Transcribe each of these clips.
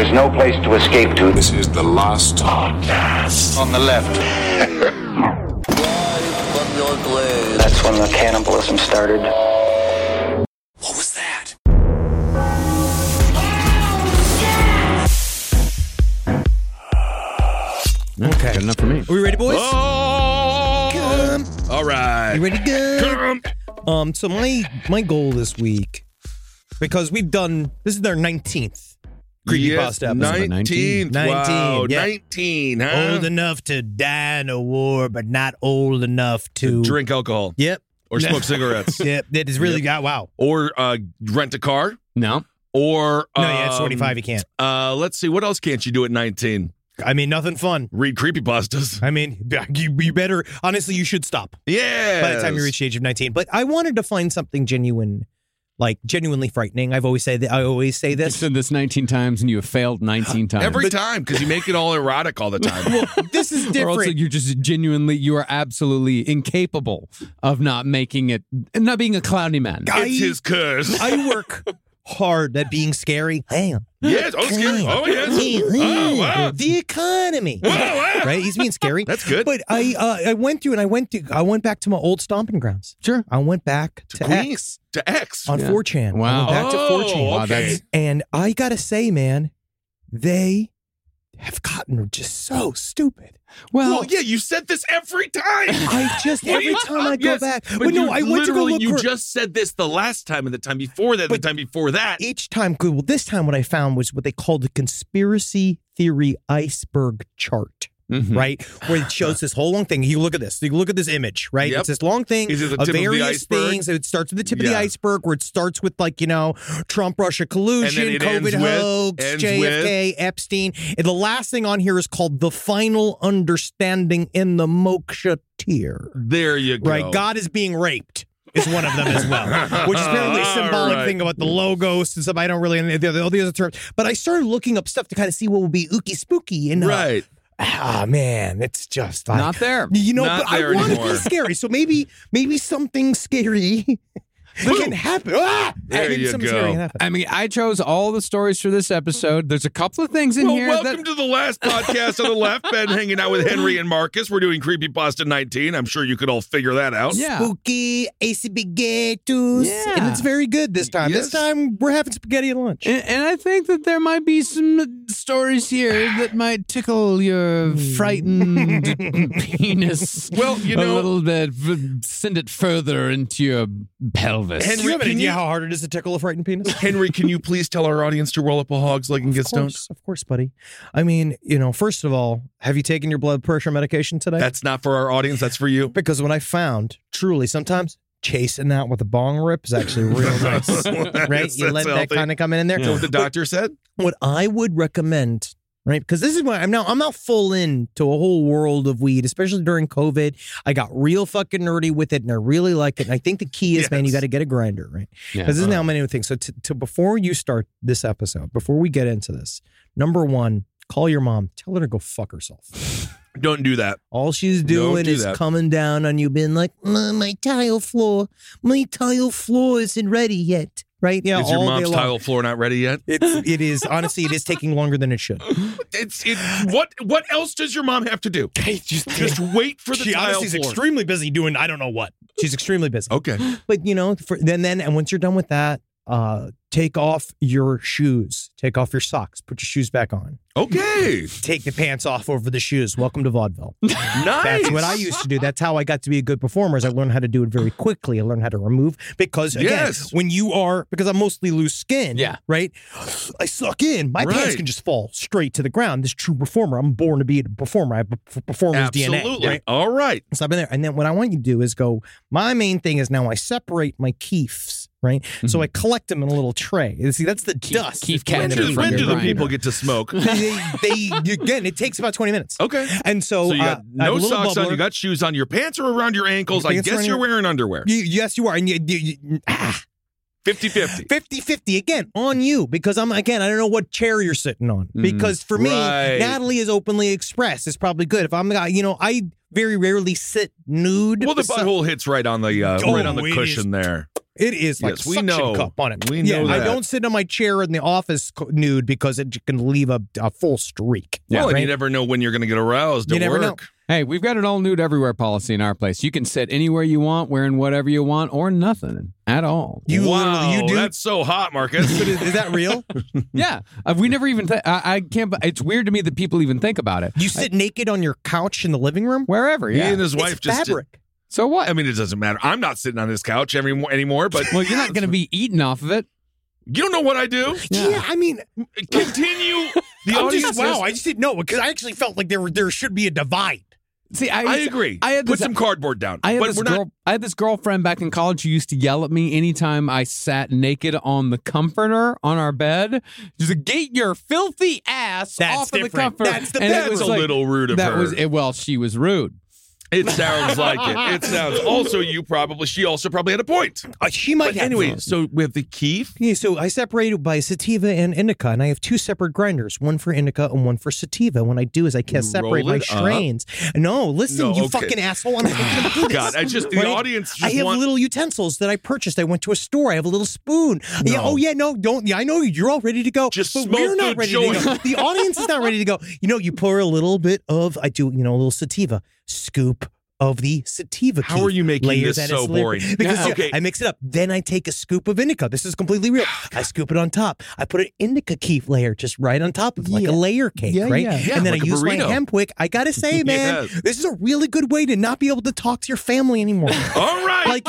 There's no place to escape to. This is the last podcast. On the left. That's when the cannibalism started. What was that? Okay. Good enough for me. Are we ready, boys? Oh! Come. All right. You ready to go? Come. So my goal this week, because we've done, this is our 19th Creepypasta episode. 19th. 19, Wow. yeah. 19, huh? Old enough to die in a war, but not old enough to Drink alcohol. Yep. Or smoke cigarettes. Yep. That is really got wow. Or rent a car. No. Or No, yeah, it's 25. You can't. let's see, what else can't you do at 19? I mean, nothing fun. Read creepypastas. I mean, you better. Honestly, you should stop Yeah. by the time you reach the age of 19. But I wanted to find something genuinely frightening. I always say You've this. said this 19 times and you have failed 19 times. Every time, because you make it all erotic all the time. This is Or also different. you're just you are absolutely incapable of not making it, not being a clowny man. It's his curse. I work hard at being scary. Hang on. Yes. Oh, scary. Oh, yes. Oh, wow. The economy. Wow. Right? He's being scary. That's good. But I went back to my old stomping grounds. Sure. I went back to Queens? X To X. on Yeah. 4chan. I Wow. went back to 4chan. Oh, Wow, okay. that's- And I gotta say, man, they have gotten just so stupid. Well, yeah, you said this every time. I just every time I go Yes, back. But But no, you I went to go literally, look you for just said this the last time and the time before that, and But the time before that. each time. Well, this time what I found was what they called the conspiracy theory iceberg chart. Mhm. Right, where it shows this whole long thing. You look at this. You look at this image. Right, Yep. it's this long thing Is it the of tip of the various iceberg? things. It starts with the tip of the Yeah. iceberg, where it starts with Trump Russia And collusion, then it COVID ends with- hoax, ends JFK, Epstein, and the last thing on here is called the final understanding in the moksha tier. There you go. Right, God is being raped. Is one of them as well, which is apparently a symbolic All right. thing about the logos and stuff. I don't really all the other terms, but I started looking up stuff to kind of see what would be ooky spooky. And Right. man, it's just like, Not there. Not but I there want to anymore. be scary, so maybe something scary can happen. There Maybe you something go. scary can happen. I mean, I chose all the stories for this episode. There's a couple of things in Well, here welcome that to the last podcast on the left. Ben hanging out with Henry and Marcus. We're doing Creepypasta 19. I'm sure you could all figure that out. Yeah. Spooky spaghettos, Yeah. and it's very good this time. Yes. This time we're having spaghetti at lunch. And I think that there might be some stories here that might tickle your frightened penis. Well, you know- a little bit, send it further into your pelvis. Henry, Do you have an can idea you- how hard it is to tickle a frightened penis? Henry, can you please tell our audience to roll up a hog's leg and get stoned? Of course, buddy. I mean, first of all, have you taken your blood pressure medication today? That's not for our audience. That's for you. Because what I found, truly, sometimes chasing that with a bong rip is actually real nice. Right? You let that kind of come in there. Is that what the doctor said? What I would recommend, right? Because this is why I'm not full into a whole world of weed, especially during COVID. I got real fucking nerdy with it, and I really like it. And I think the key is, man, you Yes. got to get a grinder, right? Yeah. Because this is now many things. So to before you start this episode, before we get into this, number one, call your mom. Tell her to go fuck herself. Don't do that. All she's doing do is that. coming down on you, being like, my tile floor isn't ready yet. Right? Yeah. Is your all mom's day long. tile floor not ready yet? It is honestly, it is taking longer than it should. What else does your mom have to do? Just wait for the She tile honestly is floor. extremely busy doing I don't know what. She's extremely busy. Okay. But and once you're done with that, take off your shoes, take off your socks, put your shoes back on, Okay. take the pants off over the shoes. Welcome to vaudeville. Nice. That's what I used to do. That's how I got to be a good performer. Is I learned how to do it very quickly. I learned how to remove because again, Yes. because I'm mostly loose skin. Yeah. Right. I suck in. My pants Right. can just fall straight to the ground. This true performer. I'm born to be a performer. I have a performer's DNA. Absolutely. Right? All right. So I've been there. And then what I want you to do is go, my main thing is now I separate my keefs, right? So I collect them in a little tray. You see, that's the dust. keef It's When catcher do, from when your do the grinder. people get to smoke? Again, it takes about 20 minutes. Okay. And so, So you got I have a no little socks on, bubbler. you got shoes on, your pants are around your ankles. I Pants guess around you're your- wearing underwear. Yes, you are. And 50-50. 50-50 again on you because I don't know what chair you're sitting on because for me, Right. Natalie is openly expressed. It's probably good. If I very rarely sit nude. Well, the beside- butthole hits right on the it cushion there. It is like Yes, we suction know. cup on it. We know I that. don't sit on my chair in the office nude because it can leave a full streak. Well, and right? you never know when you're going to get aroused You at never work. know. Hey, we've got an all nude everywhere policy in our place. You can sit anywhere you want, wearing whatever you want, or nothing at all. Wow, you do. that's so hot, Marcus. But is that real? Yeah, we never even. I can't. It's weird to me that people even think about it. You sit naked on your couch in the living room? Wherever, He yeah. and his wife It's just. fabric. So what? I mean, it doesn't matter. I'm not sitting on his couch anymore, but Well, you're not going to be eating off of it. you don't know what I do. Yeah, I mean, Continue. The I'm audience. just, wow, I just didn't know because I actually felt like there should be a divide. See, I agree. I had Put this, some cardboard down. I had but this we're not. I had this girlfriend back in college who used to yell at me anytime I sat naked on the comforter on our bed. She's like, "Get your filthy ass That's off of the different. comforter." That's the And it best. was That's a little rude of that her. was well, she was rude. It sounds like it. It sounds. Also, she also probably had a point. She might But have. anyway, so we have the Keef. Yeah, so I separated by sativa and indica, and I have two separate grinders, one for indica and one for sativa. When I do is I can't separate roll my it up? strains. No, listen, No, you okay. fucking asshole. I'm not going to do this. God, I just the Right? audience just I have want. little utensils that I purchased. I went to a store. I have a little spoon. Yeah. No. Oh yeah. No. Don't. Yeah. I know you're all ready to go. Just but smoke we're not the ready to go. joint. The audience is not ready to go. You pour a little bit of. I do. A little sativa scoop of the sativa. How Keef. are you making Layer this that so is liquid. boring? Because Yeah. Okay. I mix it up. Then I take a scoop of indica. This is completely real. I scoop it on top. I put an indica keef layer just right on top of it, like a layer cake, Yeah, right? yeah. Yeah, And then like I a use my burrito. hemp wick. I gotta say, man, Yes. this is a really good way to not be able to talk to your family anymore. All right. Like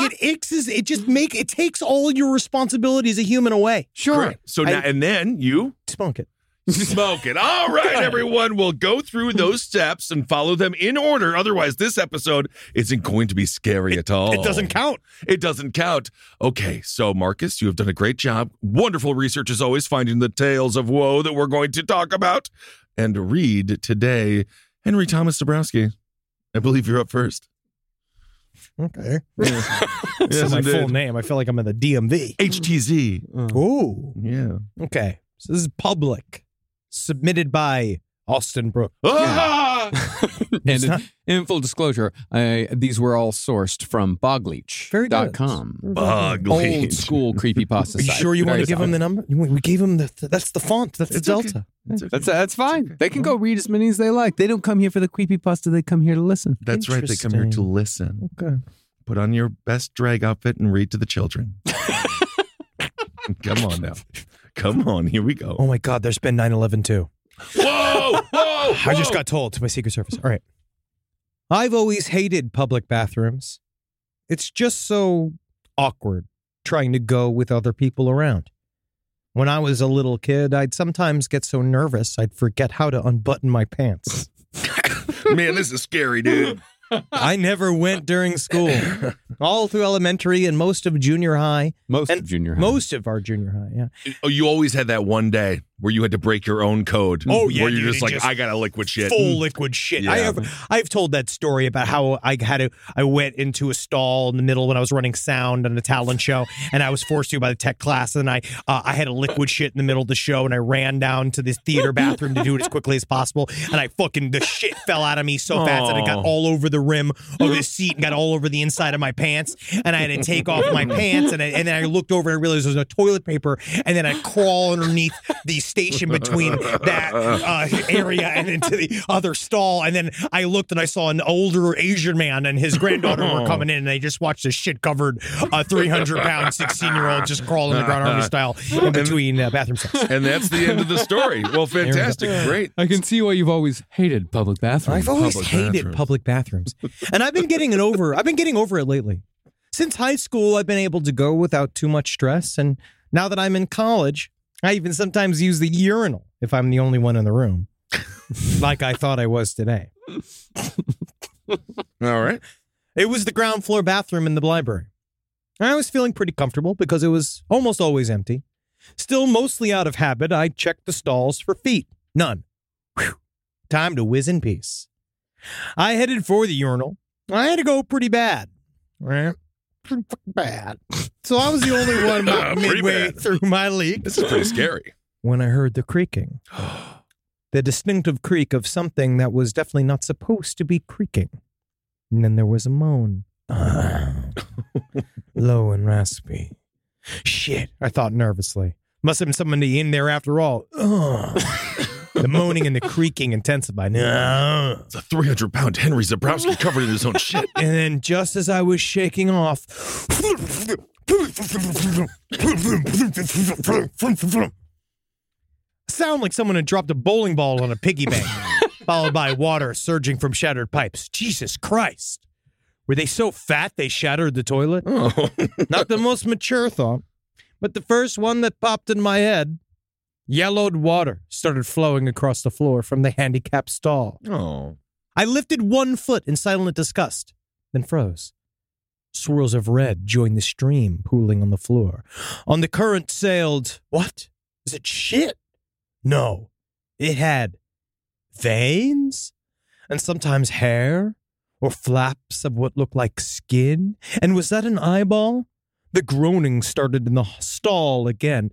it takes all your responsibility as a human away. Sure. Correct. So now and then you Smoke it. smoke it. All right, everyone. We'll go through those steps and follow them in order. Otherwise, this episode isn't going to be scary at all. It doesn't count. It doesn't count. Okay, so Marcus, you have done a great job. Wonderful research as always, finding the tales of woe that we're going to talk about and read today. Henry Thomas Dabrowski, I believe you're up first. Okay. Yes, That's my indeed. full name. I feel like I'm in the DMV. HTZ. Ooh. Yeah. Okay. So this is public. Submitted by Austin Brooke. Ah! And not- in full disclosure, these were all sourced from bogleach.com. Bug Old leech. school creepypasta Are you site. sure you want Very to give him the number? We gave him that's the font. That's the It's okay. delta. That's fine. They can go read as many as they like. They don't come here for the creepypasta. They come here to listen. That's right. They come here to Interesting. listen. Okay. Put on your best drag outfit and read to the children. Come on now. Come on. Here we go. Oh my God, there's been 9/11 too. Whoa! Whoa! I just got told to my Secret Service. All right. I've always hated public bathrooms. It's just so awkward trying to go with other people around. When I was a little kid, I'd sometimes get so nervous I'd forget how to unbutton my pants. Man, this is scary, dude. I never went during school. All through elementary and most of junior high. Most And of junior high. Most of our junior high, yeah. Oh, you always had that one day where you had to break your own code. Oh, yeah, Where you're dude, just it like, just I got to liquid shit. Full liquid shit. Yeah. I've told that story about how I went into a stall in the middle when I was running sound on a talent show, and I was forced to by the tech class, and I had a liquid shit in the middle of the show, and I ran down to this theater bathroom to do it as quickly as possible, and the shit fell out of me so fast that it got all over the rim of the seat and got all over the inside of my pants, and I had to take off my pants, and then I looked over and I realized there was no toilet paper, and then I crawl underneath the station between that area and into the other stall, and then I looked and I saw an older Asian man and his granddaughter were coming in, and I just watched a shit-covered 300-pound 16-year-old just crawl in the ground army style in between bathroom stalls. And that's the end of the story. Well, fantastic. Great. I can see why you've always hated public bathrooms. I've always Public hated bathrooms. public bathrooms, and I've been getting over it lately. Since high school, I've been able to go without too much stress, and now that I'm in college, I even sometimes use the urinal if I'm the only one in the room, like I thought I was today. All right. It was the ground floor bathroom in the library. I was feeling pretty comfortable because it was almost always empty. Still mostly out of habit, I checked the stalls for feet. None. Whew. Time to whiz in peace. I headed for the urinal. I had to go pretty bad. Right? Pretty fucking bad. So I was the only one about Pretty midway bad. through my leak This is pretty scary. when I heard the creaking. The distinctive creak of something that was definitely not supposed to be creaking. And then there was a moan. Low and raspy. Shit, I thought nervously. Must have been somebody in there after all. Ugh. The moaning and the creaking intensified. No. It's a 300-pound Henry Zebrowski covered in his own shit. And then just as I was shaking off, sound like someone had dropped a bowling ball on a piggy bank, followed by water surging from shattered pipes. Jesus Christ. Were they so fat they shattered the toilet? Oh. Not the most mature thought, but the first one that popped in my head. Yellowed water started flowing across the floor from the handicapped stall. Oh. I lifted one foot in silent disgust, then froze. Swirls of red joined the stream pooling on the floor. On the current sailed, what? Is it shit? No. It had veins and sometimes hair or flaps of what looked like skin. And was that an eyeball? The groaning started in the stall again.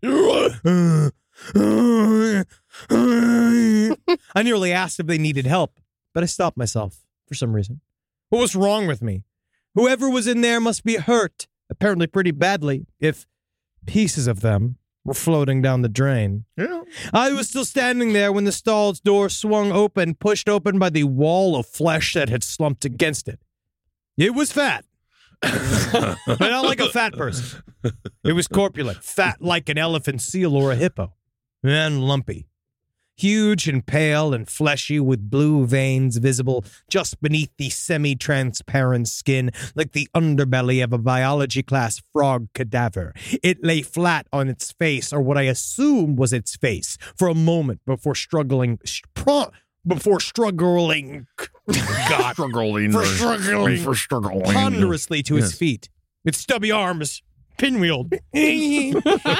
I nearly asked if they needed help, but I stopped myself for some reason. What was wrong with me? Whoever was in there must be hurt, apparently pretty badly, if pieces of them were floating down the drain. Yeah. I was still standing there when the stall's door swung open, pushed open by the wall of flesh that had slumped against it. It was fat. But not like a fat person. It was corpulent, fat like an elephant seal or a hippo, and lumpy. Huge and pale and fleshy with blue veins visible just beneath the semi-transparent skin like the underbelly of a biology class frog cadaver. It lay flat on its face, or what I assumed was its face, for a moment before struggling ponderously to his feet, its stubby arms pinwheeled, weaving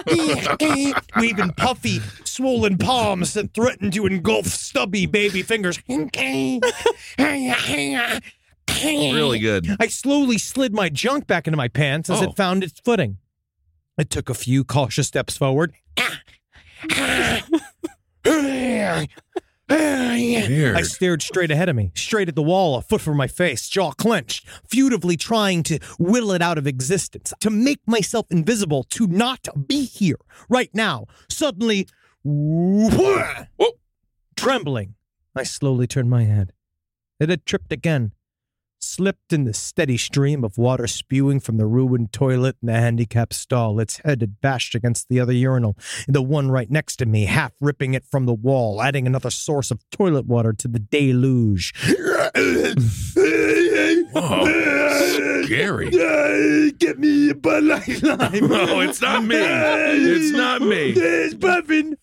puffy, swollen palms that threatened to engulf stubby baby fingers. Really good. I slowly slid my junk back into my pants as it found its footing. I took a few cautious steps forward. Weird. I stared straight ahead of me, straight at the wall, a foot from my face, jaw clenched, futilely trying to will it out of existence, to make myself invisible, to not be here, right now. Suddenly, trembling, I slowly turned my head. It had tripped again, slipped in the steady stream of water spewing from the ruined toilet in the handicapped stall. Its head had bashed against the other urinal, the one right next to me, half ripping it from the wall, adding another source of toilet water to the deluge. Whoa, scary. Get me a Bud Light Lime. No, it's not me. It's not me. It's Buffin.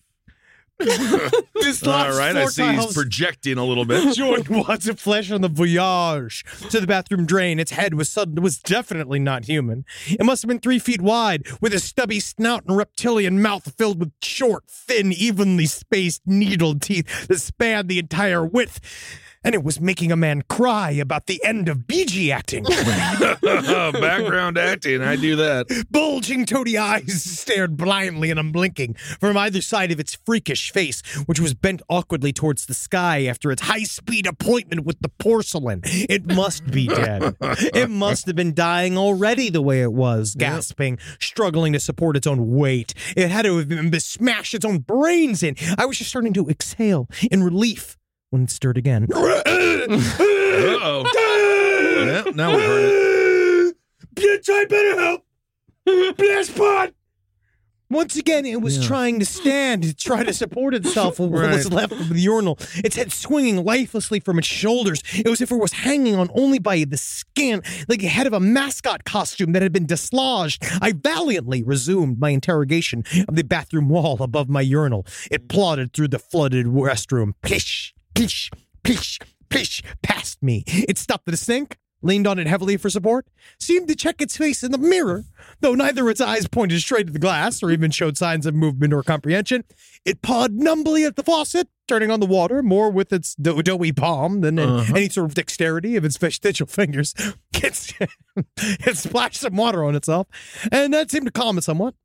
All right, I see he's projecting a little bit. Joined wads of flesh on the voyage to the bathroom drain. Its head was definitely not human. It must have been 3 feet wide, with a stubby snout and reptilian mouth filled with short, thin, evenly spaced needled teeth that spanned the entire width. And it was making a man cry about the end of BG acting. Background acting, I do that. Bulging toady eyes stared blindly and unblinking from either side of its freakish face, which was bent awkwardly towards the sky after its high-speed appointment with the porcelain. It must be dead. It must have been dying already the way it was, gasping, struggling to support its own weight. It had to have been smashed its own brains in. I was just starting to exhale in relief when it stirred again. Uh-oh. Yeah, now we heard it. Bitch, I better help. Blast pot. Once again, it was trying to stand, to try to support itself with what was left of the urinal. Its head swinging lifelessly from its shoulders. It was as if it was hanging on only by the skin, like the head of a mascot costume that had been dislodged. I valiantly resumed my interrogation of the bathroom wall above my urinal. It plodded through the flooded restroom. Plish, plish, plish, plish, past me. It stopped at a sink, leaned on it heavily for support, seemed to check its face in the mirror, though neither its eyes pointed straight at the glass or even showed signs of movement or comprehension. It pawed numbly at the faucet, turning on the water more with its doughy palm than any sort of dexterity of its vestigial fingers. It splashed some water on itself, and that seemed to calm it somewhat.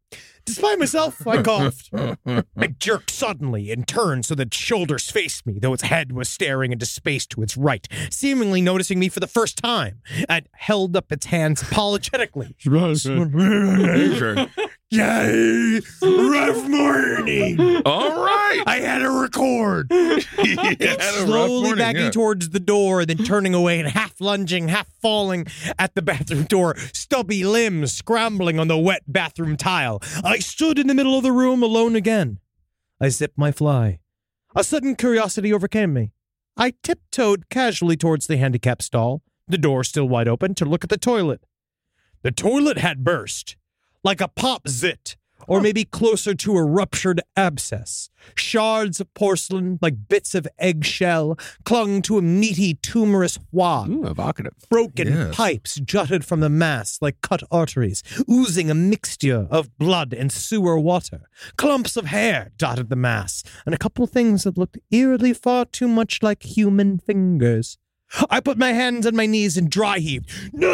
Despite myself, I coughed. I jerked suddenly and turned so that its shoulders faced me, though its head was staring into space to its right, seemingly noticing me for the first time. It held up its hands apologetically. Sure. Yay! Rough morning! All right. I had to record. Slowly backing towards the door, then turning away and half lunging, half falling at the bathroom door, stubby limbs scrambling on the wet bathroom tile. I stood in the middle of the room alone again. I zipped my fly. A sudden curiosity overcame me. I tiptoed casually towards the handicap stall, the door still wide open, to look at the toilet. The toilet had burst. Like a pop zit, or maybe closer to a ruptured abscess. Shards of porcelain, like bits of eggshell, clung to a meaty, tumorous wad. Ooh, evocative. Broken pipes jutted from the mass like cut arteries, oozing a mixture of blood and sewer water. Clumps of hair dotted the mass, and a couple things that looked eerily far too much like human fingers. I put my hands on my knees and dry heaved.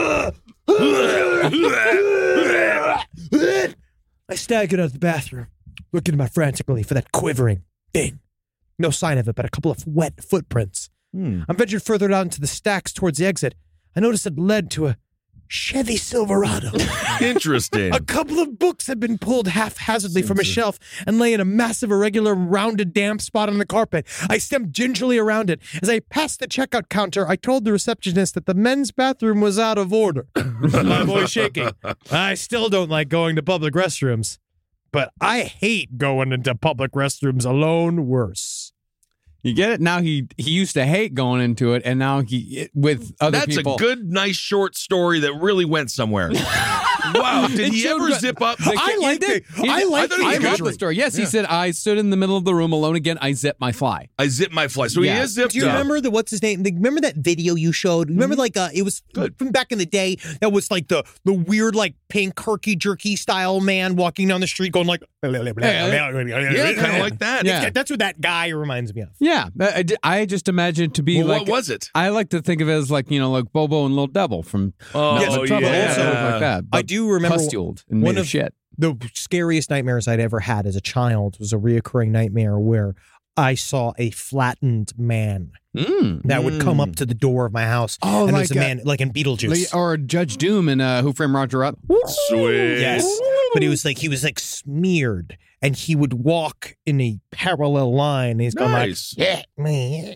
I staggered out of the bathroom, looking frantically for that quivering thing. No sign of it, but a couple of wet footprints. I ventured further down to the stacks towards the exit. I noticed it led to a Chevy Silverado. Interesting. A couple of books had been pulled haphazardly from a shelf and lay in a massive, irregular, rounded, damp spot on the carpet. I stepped gingerly around it. As I passed the checkout counter, I told the receptionist that the men's bathroom was out of order. My voice shaking. I still don't like going to public restrooms, but I hate going into public restrooms alone worse. You get it? Now he used to hate going into it, and now with other people. That's a good, nice, short story that really went somewhere. Wow. Did he ever zip up? I liked it. I love the story. Yes, he said, I stood in the middle of the room alone again. I zipped my fly. I zipped my fly. So he is zipped up. Do you remember what's his name? Remember that video you showed? Remember it was from back in the day that was like the weird like pink herky-jerky style man walking down the street going like... Yeah, kind of like that. Yeah. That's what that guy reminds me of. Yeah. I just imagine it to be like... What was it? I like to think of it as like, like Bobo and Little Devil from... Trouble. Also, like that. I do remember pustuled and one of shit. The scariest nightmares I'd ever had as a child was a reoccurring nightmare where I saw a flattened man that would come up to the door of my house. Oh, and like it was a man, like in Beetlejuice. Or Judge Doom in Who Framed Roger Rabbit. Sweet. Yes. But he was like smeared, and he would walk in a parallel line. He's going like, let me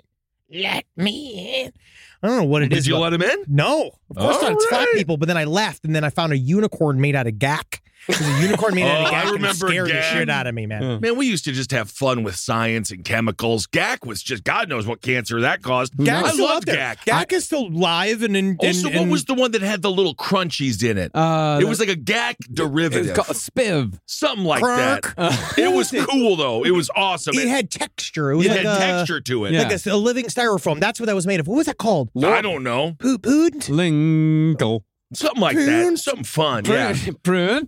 in. I don't know what it is. Did you let him in? No, of course not. It's flat people. But then I left, and then I found a unicorn made out of gack. There's a unicorn made out of gack. I remember and it scared the gack. shit out of me, man. Man, we used to just have fun with science and chemicals. GAC was just, God knows what cancer that caused. Gack's I still loved out there. GAC. GAC is still live and Also, what was the one that had the little crunchies in it? It was like a GAC derivative. It's called Spiv. Something like Kirk. that. It was cool, though. It was awesome. It had texture. It was It like had texture to it. Yeah. like a living styrofoam. That's what that was made of. What was that called? I don't know. Pood? Linkle. Something like that. Something fun. Yeah. Prune.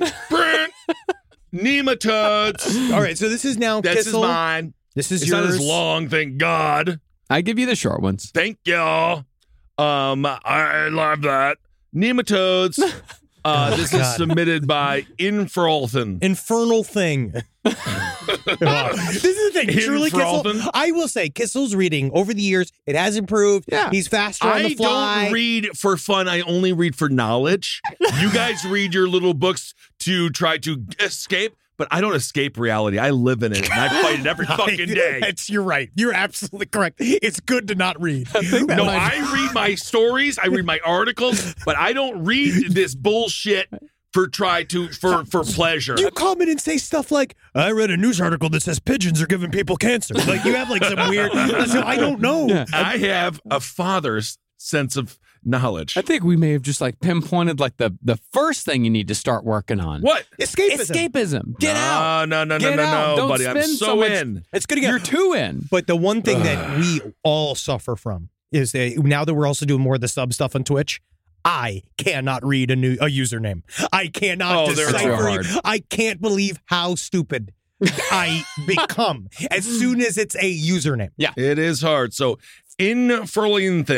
Nematodes. All right, so this is now This is Kissel. mine. This is It's yours. not as long, thank God. I give you the short ones. Thank y'all. I love that. Nematodes. This is submitted by Infrolthen. Infernal thing. This is the thing. Truly, Kissel. Infrolthen. I will say, Kissel's reading over the years, it has improved. Yeah. He's faster on the I fly. don't read for fun. I only read for knowledge. You guys read your little books to try to escape, but I don't escape reality. I live in it, and I fight it every fucking day. You're right. You're absolutely correct. It's good to not read. No, I read my stories. I read my articles, but I don't read this bullshit for pleasure. You comment and say stuff like, I read a news article that says pigeons are giving people cancer. Like, you have like some weird, so I don't know. Yeah. I have a father's sense of knowledge. I think we may have just like pinpointed like the first thing you need to start working on. What? Escapism. Get out. No, Get out. Don't buddy. I'm spend so so much- in. It's going to get... You're too in. But the one thing that we all suffer from is that now that we're also doing more of the sub stuff on Twitch, I cannot read a username. I cannot they're decipher. hard. I can't believe how stupid I become as soon as it's a username. Yeah. It is hard. So infernal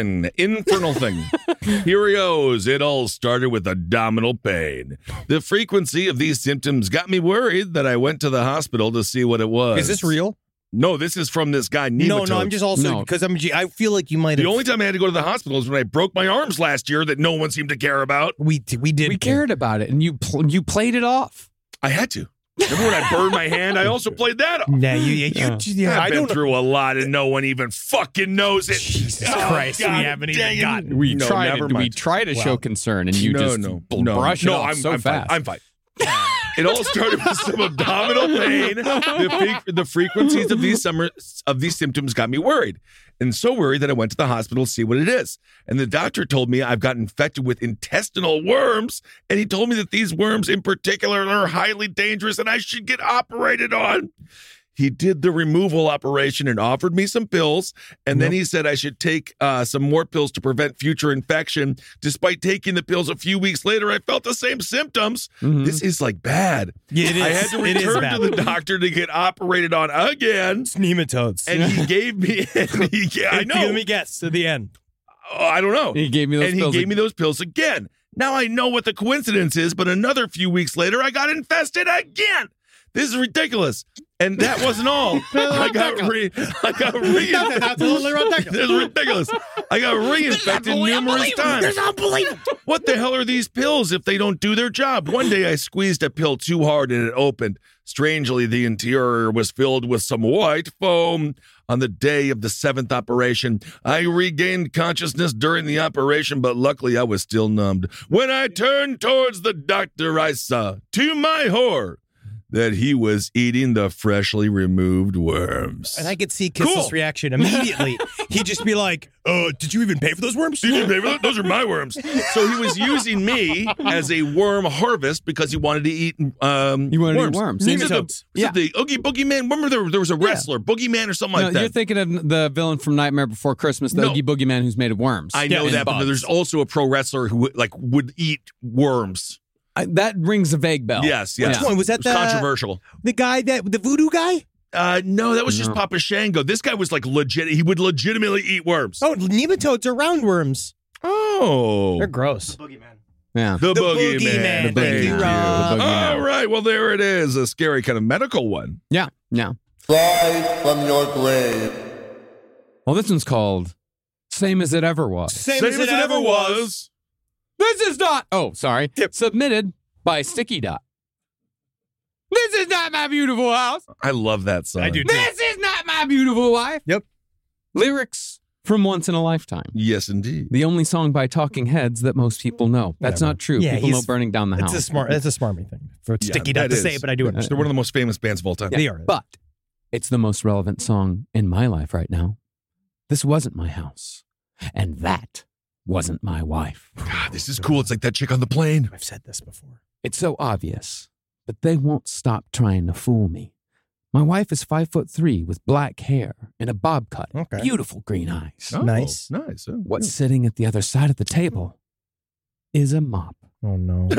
thing. Here he goes. It all started with abdominal pain. The frequency of these symptoms got me worried that I went to the hospital to see what it was. Is this real? No, this is from this guy, Nematodes. No, I'm just also because I feel like you might have. The only time I had to go to the hospital is when I broke my arms last year that no one seemed to care about. We did. We cared about it, and you played it off. I had to. Remember when I burned my hand? I also played that off. Nah, I've been through a lot and no one even fucking knows it. Jesus Christ, God, we haven't even gotten. We try to show concern, and you brush it off so fast. I'm fine. It all started with some abdominal pain. The frequencies of these symptoms got me worried. And so worried that I went to the hospital to see what it is. And the doctor told me I've got infected with intestinal worms. And he told me that these worms in particular are highly dangerous and I should get operated on. He did the removal operation and offered me some pills. And then he said I should take some more pills to prevent future infection. Despite taking the pills a few weeks later, I felt the same symptoms. Mm-hmm. This is like bad. Yeah, it is. I had to return to the doctor to get operated on again. It's nematodes. And he gave me, I know. Let me guess to the end. Oh, I don't know. He gave me those pills. He gave me those pills again. Now I know what the coincidence is, but another few weeks later, I got infested again. This is ridiculous. And that wasn't all. I got reinfected. That's totally ridiculous. This is ridiculous. I got reinfected numerous times. This is unbelievable. What the hell are these pills if they don't do their job? One day I squeezed a pill too hard and it opened. Strangely, the interior was filled with some white foam. On the day of the 7th operation, I regained consciousness during the operation, but luckily I was still numbed. When I turned towards the doctor, I saw, to my horror, that he was eating the freshly removed worms. And I could see Kiss's reaction immediately. He'd just be like, did you even pay for those worms? Did you pay for those? Those are my worms. So he was using me as a worm harvest because he wanted to eat worms. Is it the Oogie Boogeyman? Remember there was a wrestler, Boogeyman or something like that? You're thinking of the villain from Nightmare Before Christmas, the Oogie Boogeyman who's made of worms. I know that, but there's also a pro wrestler who would eat worms. That rings a vague bell. Yes. Which one? Was that controversial? The guy the voodoo guy? No, that was just Papa Shango. This guy was like legit. He would legitimately eat worms. Oh, nematodes are roundworms. Oh. They're gross. The boogeyman. Yeah. The boogeyman. Thank you, Rob. All right. Well, there it is. A scary kind of medical one. Yeah. Rise from your grave. Well, this one's called Same as It Ever Was. Same as it ever was. This is not. Oh, sorry. Submitted by Sticky Dot. This is not my beautiful house. I love that song. I do too. This is not my beautiful wife. Yep. Lyrics from Once in a Lifetime. Yes, indeed. The only song by Talking Heads that most people know. That's not true. Yeah, people know Burning Down the House. It's a smarmy thing for Sticky Dot to say, but I do understand. They're one of the most famous bands of all time. They are. But it's the most relevant song in my life right now. This wasn't my house. And that wasn't my wife. God, this is cool. It's like that chick on the plane. I've said this before. It's so obvious, but they won't stop trying to fool me. My wife is 5'3" with black hair and a bob cut. Okay. Beautiful green eyes. Oh, Nice. Nice. Oh, What's sitting at the other side of the table is a mop. Oh, no.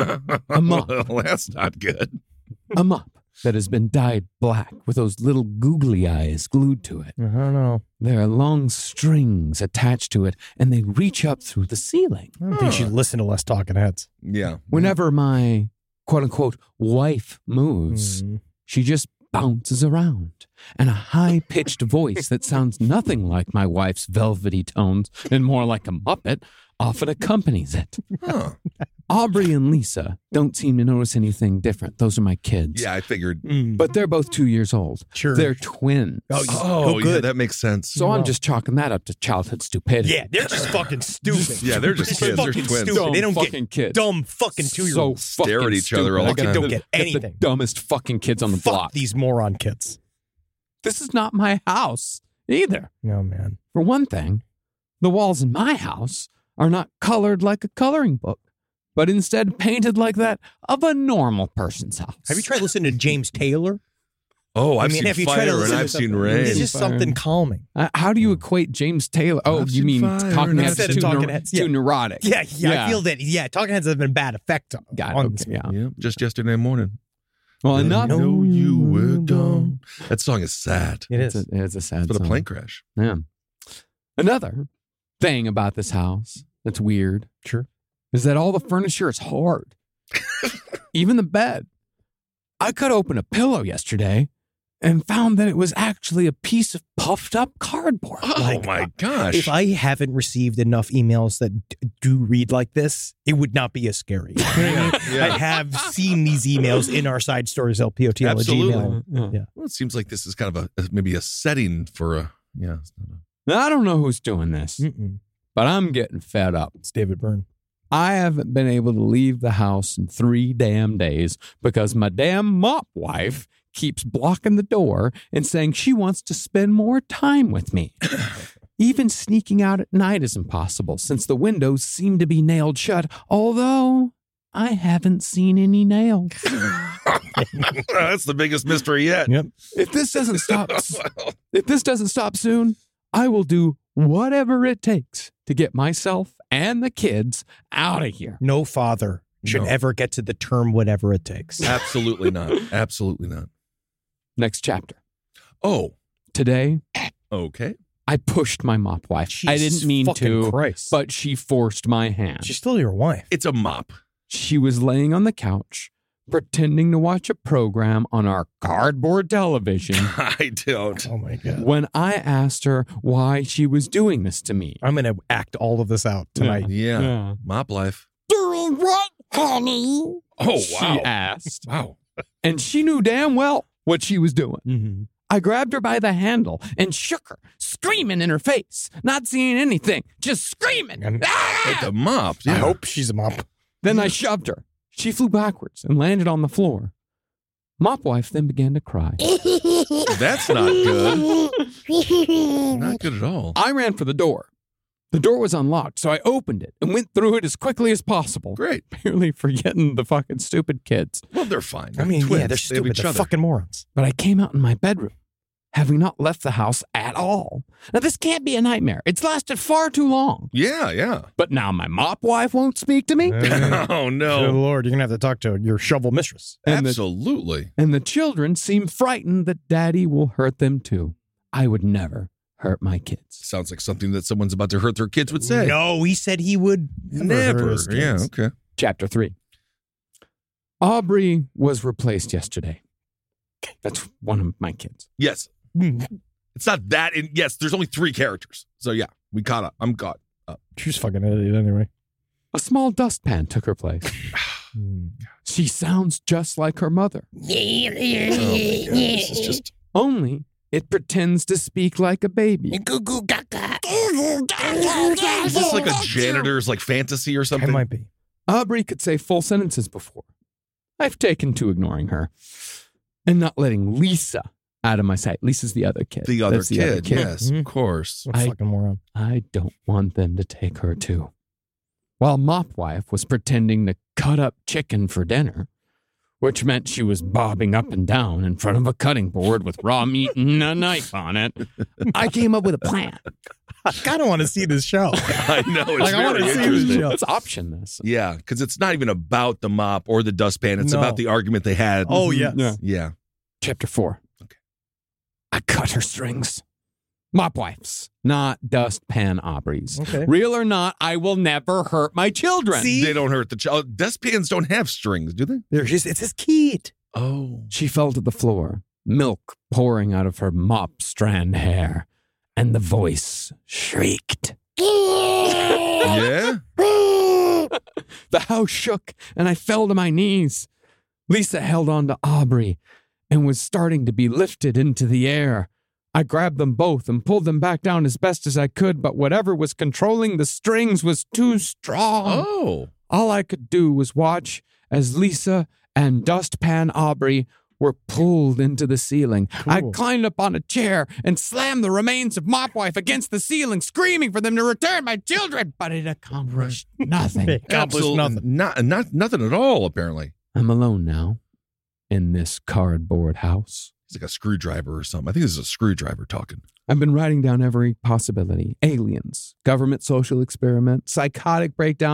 A mop. Well, that's not good. A mop that has been dyed black with those little googly eyes glued to it. I don't know. There are long strings attached to it, and they reach up through the ceiling. I don't think you should listen to less Talking Heads. Yeah. Whenever my quote-unquote wife moves, she just bounces around, and a high-pitched voice that sounds nothing like my wife's velvety tones and more like a Muppet often accompanies it. Huh. Aubrey and Lisa don't seem to notice anything different. Those are my kids. Yeah, I figured. But they're both 2 years old. Sure. They're twins. Oh, good. yeah, that makes sense. So I'm just chalking that up to childhood stupidity. Yeah, they're just fucking stupid. Yeah, they're just kids. They're fucking twins. stupid. They don't fucking get kids. dumb fucking 2-year-olds. So Stare at fucking each other all stupid. the time. Don't get The anything. dumbest fucking kids on the Fuck block. these moron kids. This is not my house either. Oh, man. For one thing, the walls in my house are not colored like a coloring book, but instead painted like that of a normal person's house. Have you tried listening to James Taylor? Oh, I've have you seen tried to fire listen and to I've seen something? rain. It's just something calming. How do you equate James Taylor? Oh, I've you seen mean fire Talking Heads Instead of too, Talking Heads, yeah. too neurotic? Yeah, I feel that. Yeah, Talking Heads have been a bad effect on Okay, yeah. Yeah, just yesterday morning. Well, I enough. know you were gone. That song is sad. It is. It's a sad For the song. plane crash. Yeah. Another thing about this house that's weird is that all the furniture is hard. Even the bed. I cut open a pillow yesterday and found that it was actually a piece of puffed up cardboard. Oh my gosh. If I haven't received enough emails that do read like this, it would not be as scary. You know what I mean? Yeah. I have seen these emails in our Side Stories LPOTL at Absolutely. Gmail. Yeah. Well, it seems like this is kind of maybe a setting for a, yeah. It's not a, Now, I don't know who's doing this, but I'm getting fed up. It's David Byrne. I haven't been able to leave the house in 3 damn days because my damn mop wife keeps blocking the door and saying she wants to spend more time with me. Even sneaking out at night is impossible since the windows seem to be nailed shut, although I haven't seen any nails. that's the biggest mystery yet. Yep. If this doesn't stop soon, I will do whatever it takes to get myself and the kids out of here. No father should No. ever get to the term whatever it takes. Absolutely not. Absolutely not. Next chapter. Oh, Today, okay. I pushed my mop wife. I Jesus didn't mean fucking to, Christ. but she forced my hand. She's still your wife. It's a mop. She was laying on the couch, pretending to watch a program on our cardboard television I don't. Oh my God. when I asked her why she was doing this to me. I'm going to act all of this out tonight. Yeah. Mop life. Doing what, honey? Oh, She wow. asked. Wow. And she knew damn well what she was doing. Mm-hmm. I grabbed her by the handle and shook her, screaming in her face, not seeing anything, just screaming. And- With the mop. I Yeah. hope she's a mop. Then I shoved her. She flew backwards and landed on the floor. Mop wife then began to cry. That's not good. Not good at all. I ran for the door. The door was unlocked, so I opened it and went through it as quickly as possible. Great. Barely forgetting the fucking stupid kids. Well, they're fine. I mean, Twins. yeah, they're They have stupid. each They're other. fucking morons. But I came out in my bedroom, having not left the house at all. Now, this can't be a nightmare. It's lasted far too long. Yeah, yeah. But now my mop wife won't speak to me? Oh, Good no. Lord, you're going to have to talk to your shovel mistress. And the, Absolutely. and the children seem frightened that daddy will hurt them too. I would never hurt my kids. Sounds like something that someone's about to hurt their kids would say. No, he said he would never. hurt Never. his Yeah, kids. okay. Chapter 3. Aubrey was replaced yesterday. That's one of my kids. Yes. Mm. It's not that. Yes, there's only 3 characters. So, yeah, we caught up. I'm caught up. She's fucking an idiot anyway. A small dustpan took her place. She sounds just like her mother, Oh, my God. This is just. only it pretends to speak like a baby. Is this like a janitor's like fantasy or It something? might be. Aubrey could say full sentences before. I've taken to ignoring her and not letting Lisa out of my sight. Lisa's the other kid. The other That's kid. Yes, Mhm. of course. What a fucking moron. I don't want them to take her too. While Mop Wife was pretending to cut up chicken for dinner, which meant she was bobbing up and down in front of a cutting board with raw meat and a knife on it, I came up with a plan. I kind of want to see this show. I know. It's Like, I wanna very see this interesting. show. Let's option this. Yeah, because it's not even about the mop or the dustpan. It's No. about the argument they had. Oh, yes. Yeah. Yeah. Chapter 4. Okay. I cut her strings. Mop Wife's, not dustpan Aubrey's. Okay. Real or not, I will never hurt my children. See? They don't hurt the child. Dustpans don't have strings, do they? It's his kid. Oh. She fell to the floor, milk pouring out of her mop strand hair, and the voice shrieked. Yeah? The house shook, and I fell to my knees. Lisa held on to Aubrey and was starting to be lifted into the air. I grabbed them both and pulled them back down as best as I could, but whatever was controlling the strings was too strong. Oh. All I could do was watch as Lisa and Dustpan Aubrey were pulled into the ceiling. I Cool. climbed up on a chair and slammed the remains of Mop Wife against the ceiling, screaming for them to return my children, but it accomplished nothing. Accomplished nothing. Not nothing at all, apparently. I'm alone now in this cardboard house. It's like a screwdriver or something. I think this is a screwdriver talking. I've been writing down every possibility. Aliens, government social experiment, psychotic breakdown.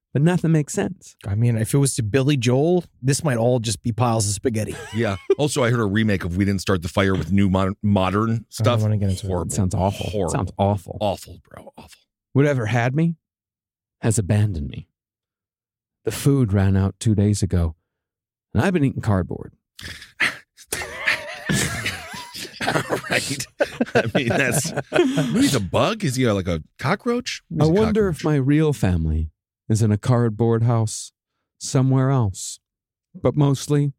but nothing makes sense. I mean, if it was to Billy Joel, this might all just be piles of spaghetti. Yeah. Also, I heard a remake of We Didn't Start the Fire with new modern stuff. wanna get into it. Horrible. It sounds awful. Horrible. It sounds awful. Awful, bro. Awful. Whatever had me has abandoned me. The food ran out 2 days ago, and I've been eating cardboard. All right. I mean, that's. He's a bug? Is he like a cockroach? I wonder if my real family is in a cardboard house somewhere else. But mostly,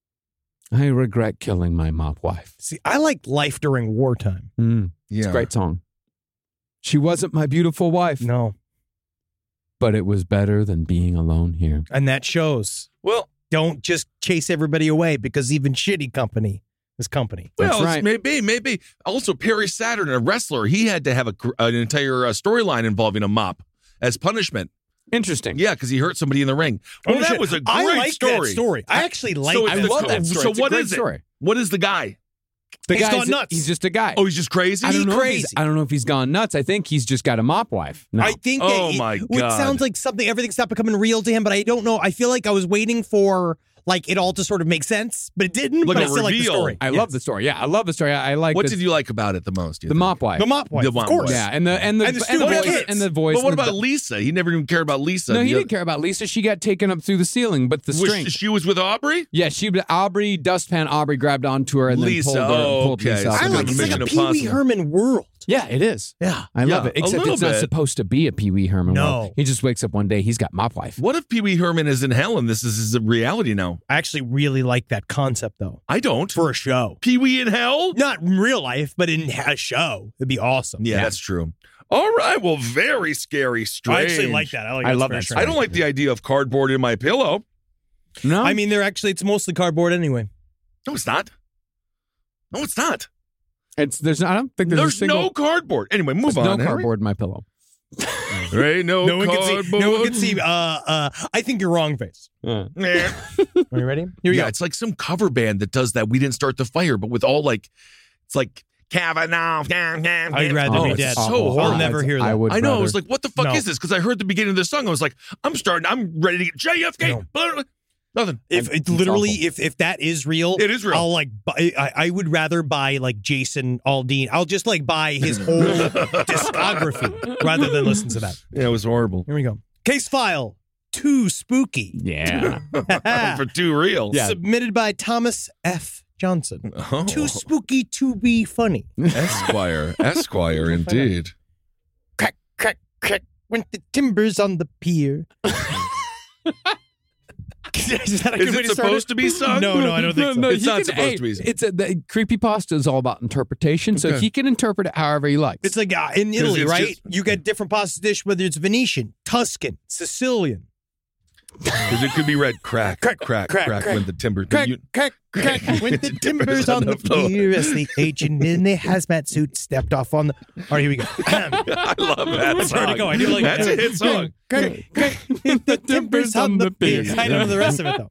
I regret killing my mop wife. See, I like Life During Wartime. It's a great song. She wasn't my beautiful wife, No. but it was better than being alone here. And that shows. Well, Don't just chase everybody away because even shitty company is company. That's well, right. maybe. Also, Perry Saturn, a wrestler, he had to have an entire storyline involving a mop as punishment. Interesting. Yeah, because he hurt somebody in the ring. Well, that was a great I like story. that story. I actually like So that it's I love story. that story. So It's a what great is it? story. What is the guy? The He's guy's gone nuts. He's just a guy. Oh, he's just crazy? I don't know. crazy. I don't know if he's gone nuts. I think he's just got a mop wife. No. I think Oh, that my it God. sounds like something, everything stopped becoming real to him, but I don't know. I feel like I was waiting for like it all to sort of make sense, but it didn't. Like but a I still like the reveal. story. I love the story. Yeah, I love the story. I like What the, did you like about it the most? the mop wife. The mop wife, The of mop course. wife. Yeah, and the stupid voice kids. and the voice. But what and the- about Lisa? He never even cared about Lisa. No, he The didn't care about Lisa. She got taken up through the ceiling, but the Was string. she was with Aubrey? Yeah, Aubrey, dustpan Aubrey grabbed onto her and Lisa, then pulled her. oh, Pulled okay. Lisa out. So I like like it's like Mission a Pee Wee Impossible. Herman world. Yeah, it is. Yeah. I love Yeah, it. a Except little it's not bit. supposed to be a Pee Wee Herman. No. world. He just wakes up one day. He's got mop wife. What if Pee Wee Herman is in hell and this is his reality now? I actually really like that concept though. I don't. For a show. Pee Wee in hell? Not in real life, but in a show. It'd be awesome. Yeah, that's true. All right. Well, very scary, strange. I actually like that. I love that. I don't like the idea of cardboard in my pillow. No, I mean, it's mostly cardboard anyway. No, it's not. No, it's not. there's. I don't think there's, There's a single, no cardboard. Anyway, move there's on. no Henry. cardboard in my pillow. There ain't no, No one cardboard. can see. No one can see. I think you're wrong, face. Yeah. Are you ready? Here we Yeah, go. it's like some cover band that does that. We Didn't Start the Fire, but with all like, it's like Kavanaugh. I'd rather Oh, be it's dead. so I'll horrible. never hear that. I would. I know. I rather- was like, what the fuck No. is this? Because I heard the beginning of the song. I was like, I'm ready to get JFK. Nothing. If it literally, if that is real, It is real. I'll like. I would rather buy like Jason Aldean. I'll just like buy his whole discography rather than listen to that. Yeah, it was horrible. Here we go. Case file. Too spooky. Yeah. For too real. Yeah. Submitted by Thomas F. Johnson. Oh. Too spooky to be funny. Esquire. Esquire, indeed. Crack, crack, crack. Went the timbers on the pier. Is that a good Is way it to start supposed to be sung? No, I don't think so. No, It's he not can- supposed to be. It's the creepypasta is all about interpretation, so Okay. he can interpret it however he likes. It's like in Italy, it's right? just- You get different pasta dish, whether it's Venetian, Tuscan, Sicilian. Because it could be read crack, crack, crack, crack, crack, crack. when the timber. Crack, you- crack, crack. When the timbers on the floor. pier as the agent in the hazmat suit stepped off on the. All right, here we go. I love that That's song. where to go. I do like That's that. a hit song. Crack, crack. The timbers on the pier. I don't know the rest of it though.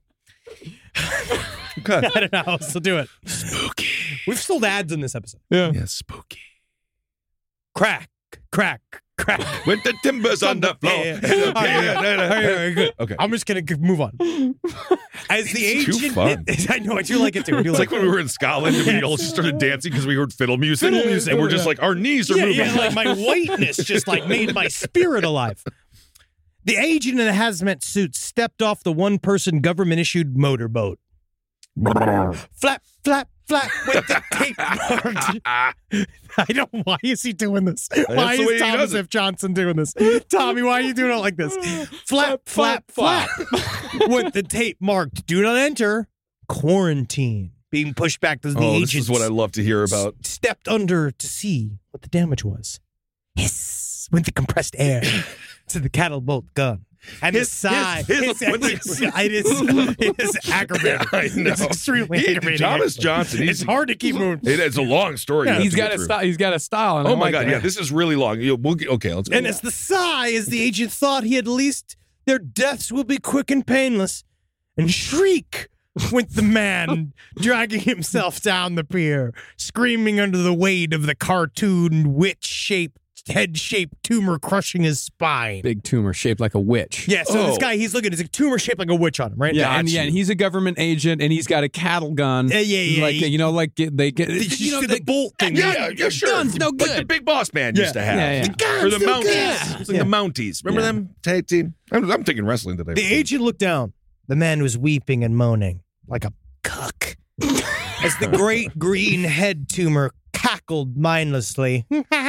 Okay. I don't know. I'll still do it. Spooky. We've sold ads in this episode. Yeah, spooky. Crack, crack, crack. With the timbers on the floor. All right, good. Okay. I'm just gonna move on. As the It's too agent, fun. I know I do like it too. I do It's like it. when we were in Scotland and we all just started dancing because we heard fiddle music. Fiddle music. And we're just like, our knees are moving. Yeah, like my whiteness just like made my spirit alive. The agent in a hazmat suit stepped off the one-person government-issued motorboat. Flap, flap, flap with the tape marked. I don't. Why is he doing this? Why the way is he Thomas does it. F. Johnson doing this? Tommy, why are you doing it like this? Flap, flap, flap. With the tape marked, do not enter, quarantine. Being pushed back to the Oh, agent. this is what I love to hear about. Stepped under to see what the damage was. Hiss went the compressed air to the catapult gun. And Hiss, his sigh. hiss, It is aggravating. I know. It's extremely aggravating. Thomas actually. Johnson. It's hard to keep moving. It's a long story. you have he's to got get a through. style. He's got a style. And I Oh my like God! that. Yeah, this is really long. Okay, let's go. And as the sigh, as the agent thought he had least, their deaths will be quick and painless. And shriek went the man, dragging himself down the pier, screaming under the weight of the cartoon witch-shaped head-shaped tumor crushing his spine. Big tumor shaped like a witch. Yeah, so this guy, he's looking, it's a tumor shaped like a witch on him, right? Yeah, and he's a government agent, and he's got a cattle gun. Yeah. Like, they get, the bolt thing. Yeah, sure. Gun's no good. Like the big boss man used to have. Yeah. The guns, or the Mounties. It's like the Mounties. Remember them? Tag team. I'm thinking wrestling today. The agent looked down. The man was weeping and moaning like a cuck as the great green head tumor cackled mindlessly.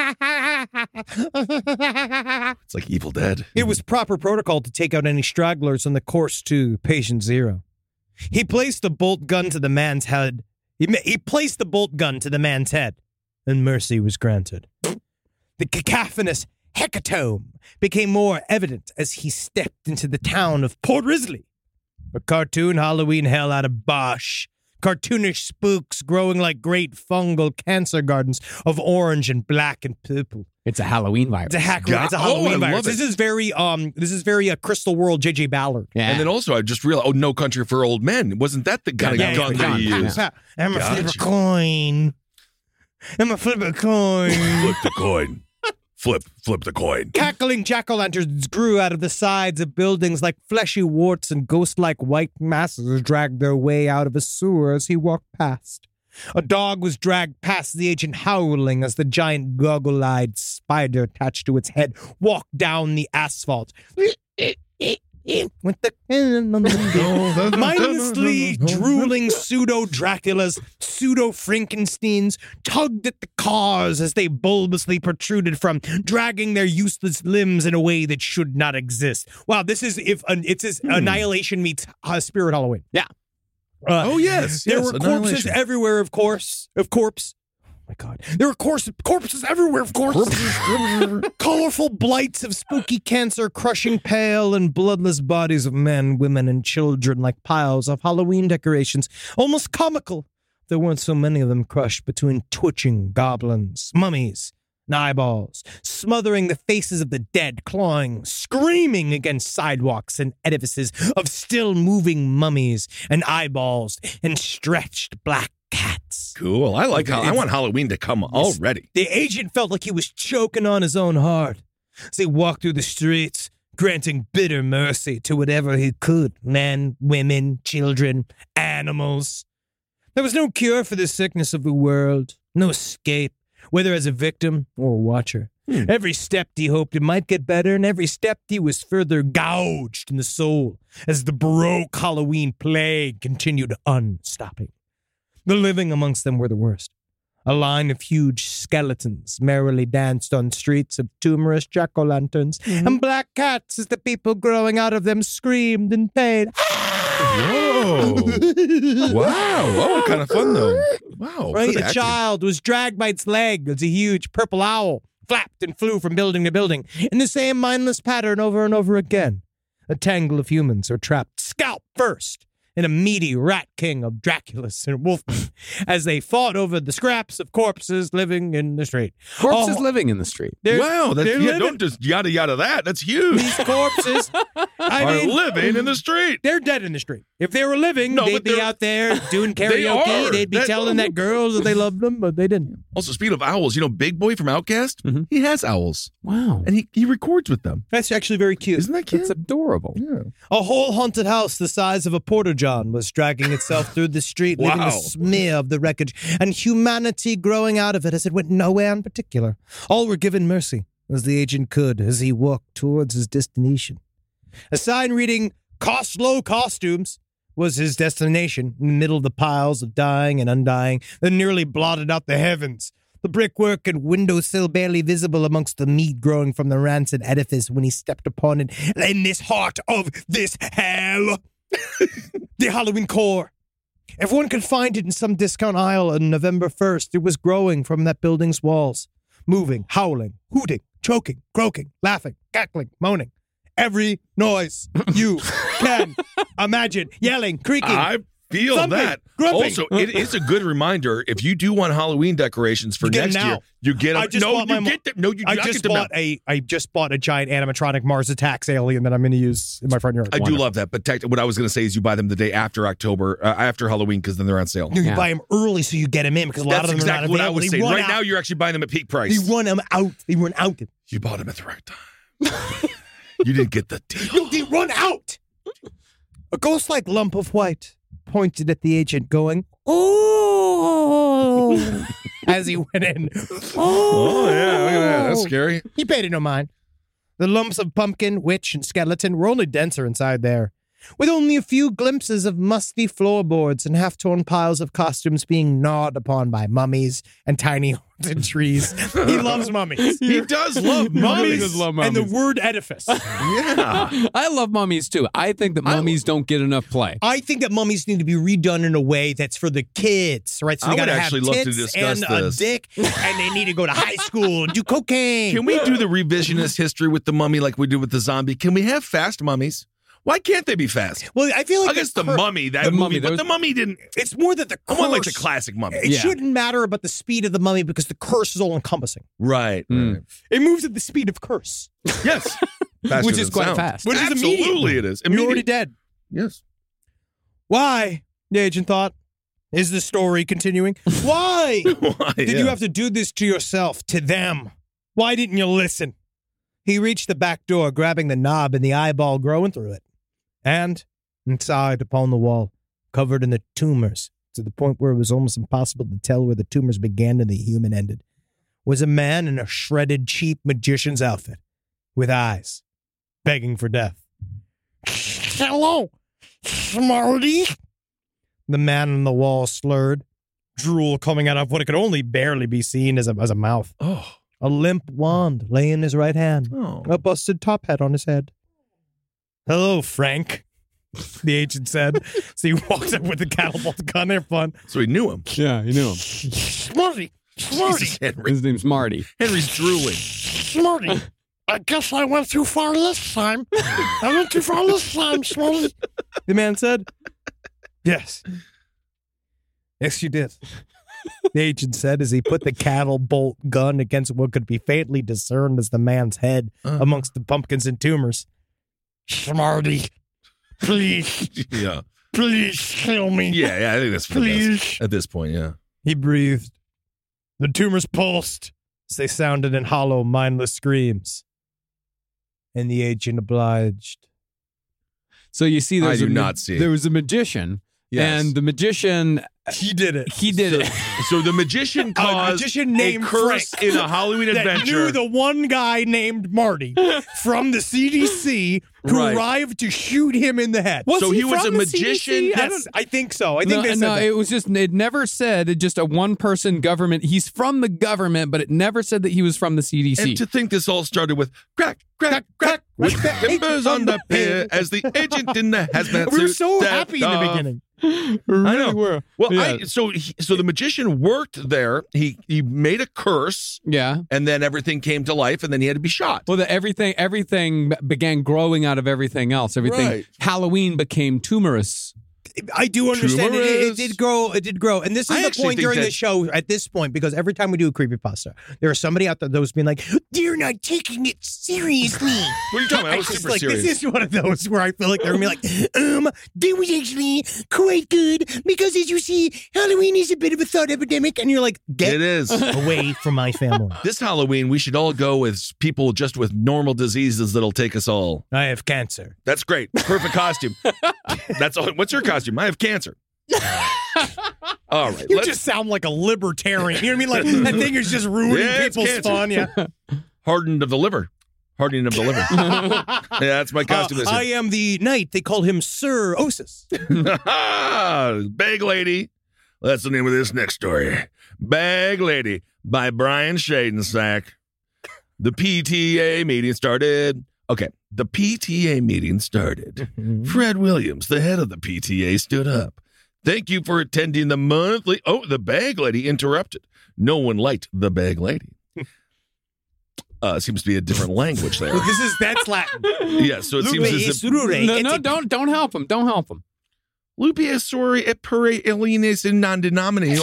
It's like Evil Dead. It was proper protocol to take out any stragglers on the course to patient zero. He placed the bolt gun to the man's head. He placed the bolt gun to the man's head, and mercy was granted. The cacophonous hecatomb became more evident as he stepped into the town of Port Risley. A cartoon Halloween hell out of Bosch. Cartoonish spooks growing like great fungal cancer gardens of orange and black and purple. It's a Halloween virus. It's a Halloween virus. This is very Crystal World J.J. Ballard. Yeah. And then also, I just realized, No Country for Old Men. Wasn't that the kind of gun that he used? I'm a flip a coin. I'm a flip a coin. Flip the coin. Flip the coin. Cackling jack-o'-lanterns grew out of the sides of buildings like fleshy warts, and ghost-like white masses dragged their way out of a sewer as he walked past. A dog was dragged past the agent, howling as the giant goggle-eyed spider attached to its head walked down the asphalt. With the mindlessly drooling pseudo-Draculas, pseudo-Frankensteins tugged at the cars as they bulbously protruded from, dragging their useless limbs in a way that should not exist. Wow, this is Annihilation meets Spirit Halloween. Yeah. Yes. There were corpses everywhere, of course. Oh my God. There were corpses everywhere, of course. Colorful blights of spooky cancer crushing pale and bloodless bodies of men, women, and children like piles of Halloween decorations. Almost comical. There weren't so many of them crushed between twitching goblins, mummies, and eyeballs, smothering the faces of the dead, clawing, screaming against sidewalks and edifices of still moving mummies and eyeballs and stretched black cats. Cool. I want Halloween to come already. The agent felt like he was choking on his own heart as he walked through the streets, granting bitter mercy to whatever he could. Men, women, children, animals. There was no cure for the sickness of the world, no escape, whether as a victim or a watcher. Every step he hoped it might get better, and every step he was further gouged in the soul as the Baroque Halloween plague continued unstopping. The living amongst them were the worst. A line of huge skeletons merrily danced on streets of tumorous jack-o'-lanterns, and black cats as the people growing out of them screamed in pain. Whoa. Wow. Oh, kind of fun, though. Wow. Right? Good A acting. child was dragged by its leg as a huge purple owl flapped and flew from building to building in the same mindless pattern over and over again. A tangle of humans are trapped scalp first in a meaty rat king of Draculas and Wolfmen as they fought over the scraps of corpses living in the street. Corpses living in the street. Wow. they're living- Don't just yada yada that. That's huge. These corpses Are living in the street. They're dead in the street. If they were living, No, they'd but be they're- out there doing karaoke. are. They'd be telling that girls that they loved them, but they didn't. Also, speaking of owls, Big Boy from Outkast, he has owls. Wow. And he records with them. That's actually very cute. Isn't that cute? It's adorable. Yeah. A whole haunted house the size of a porta-john was dragging itself through the street, leaving Wow. a smear of the wreckage, and humanity growing out of it as it went nowhere in particular. All were given mercy, as the agent could, as he walked towards his destination. A sign reading, "Cost low costumes," was his destination, in the middle of the piles of dying and undying that nearly blotted out the heavens. The brickwork and windowsill barely visible amongst the meat growing from the rancid edifice when he stepped upon it in this heart of this hell. The Halloween core. If one could find it in some discount aisle on November 1st, it was growing from that building's walls. Moving, howling, hooting, choking, croaking, laughing, cackling, moaning. Every noise you can imagine. Yelling, creaking. I feel Thumping, that. grumping. Also, it is a good reminder. If you do want Halloween decorations for You get next them year, now. you get them. I just No, bought my you mo- get them. No, you do I not just get them bought now. I just bought a giant animatronic Mars Attacks alien that I'm going to use in my front yard. I do love that, but what I was going to say is you buy them the day after after Halloween, because then they're on sale. You Yeah. buy them early so you get them in, because a lot That's of them exactly are not what I available. was They saying. run Right out. now, you're actually buying them at peak price. They run them out. They run out. You bought them at the right time. You didn't get the deal. No, they run out. A ghost-like lump of white pointed at the agent, going, "Oh!" as he went in. Oh, yeah, look at that. That's scary. He paid it no mind. The lumps of pumpkin, witch, and skeleton were only denser inside there, with only a few glimpses of musty floorboards and half-torn piles of costumes being gnawed upon by mummies and tiny haunted trees. He loves mummies. He does love He mummies. does love And the mummies. word edifice. Yeah. I love mummies too. I think that mummies don't get enough play. I think that mummies need to be redone in a way that's for the kids, right? So I they would gotta actually have love to tits discuss and this. a dick, and they need to go to high school and do cocaine. Can we do the revisionist history with the mummy like we did with the zombie? Can we have fast mummies? Why can't they be fast? Well, I feel like I guess the mummy, that The movie, Mummy, but those- the mummy didn't. It's more that the I curse. want like the classic mummy. It Yeah. shouldn't matter about the speed of the mummy because the curse is all encompassing. Right. Mm. right. It moves at the speed of curse, Yes. Faster Which than is quite sound. fast. which is immediate. Absolutely it is. You're already Immediate. dead. Yes. Why? The agent thought. Is the story continuing? Why Why? did you have to do this to yourself, to them? Why didn't you listen? He reached the back door, grabbing the knob and the eyeball growing through it. And inside upon the wall, covered in the tumors, to the point where it was almost impossible to tell where the tumors began and the human ended, was a man in a shredded, cheap magician's outfit, with eyes, begging for death. Hello, Smarty. The man on the wall slurred, drool coming out of what could only barely be seen as a mouth. Oh. A limp wand lay in his right hand, Oh. a busted top hat on his head. "Hello, Frank," the agent said. So he walks up with the catapult gun. They're fun. So he knew him. Yeah, you knew him. Smarty. Jesus, Henry. His name's Marty. Henry's drooling. Smarty. I guess I went too far this time. I went too far this time, Smarty. The man said, "Yes. Yes, you did." The agent said as he put the catapult gun against what could be faintly discerned as the man's head amongst the pumpkins and tumors. Smarty. Please. Yeah. Please kill me. Yeah, I think that's for the best Please. at this point, yeah. He breathed. The tumors pulsed as they sounded in hollow, mindless screams. And the agent obliged. So you see, I there's do a not see. There was a magician, Yes. and the magician He did it. he did it. So the magician caused magician a named curse Frank in a Halloween that adventure. knew the one guy named Marty from the CDC who Right. arrived to shoot him in the head. Was So he was from a the magician? CDC? Yes, I think so. I think they said no, that. it was just, it never said it just a one-person government. He's from the government, but it never said that he was from the CDC. And to think this all started with crack, crack, crack, with the timbers agent on on the the pier as the agent in the hazmat suit. We were so stepped happy in the off. beginning. We I really know. were. Well, Yeah. so the magician worked there. He made a curse, Yeah. and then everything came to life, and then he had to be shot. Well, everything began growing out of everything else. Everything. Right. Halloween became tumorous. I do understand it. Tumorous. It did grow. It did grow. And this I is the actually point think during that- the show at this point, because every time we do a creepypasta, there is somebody out there that was being like, "You're not taking it seriously." What are you talking about? I was It's super like, serious. this is one of those where I feel like they're going to be like, that was actually quite good because as you see, Halloween is a bit of a thought epidemic. And you're like, get It is. away from my family. This Halloween, we should all go with people just with normal diseases that'll take us all. I have cancer. That's great. Perfect costume. That's all. What's your costume? I have cancer. All right. You let's- just sound like a libertarian. You know what I mean? Like, that thing is just ruining Yeah, it's people's cancer. fun. Yeah. hardened of the liver. Hardening of the liver. Yeah, that's my costume this I year. am the knight. They call him Sir Osis. Bag Lady. That's the name of this next story. Bag Lady by Brian Shadensack. The PTA meeting started. Okay, the PTA meeting started. Fred Williams, the head of the PTA, stood up. Thank you for attending the monthly. Oh, the Bag Lady interrupted. No one liked the Bag Lady. Seems to be a different language there. That's Latin. Yeah, so it seems as if No, don't help him. Don't help him. Lupiasori et pere alienis in non-denominational.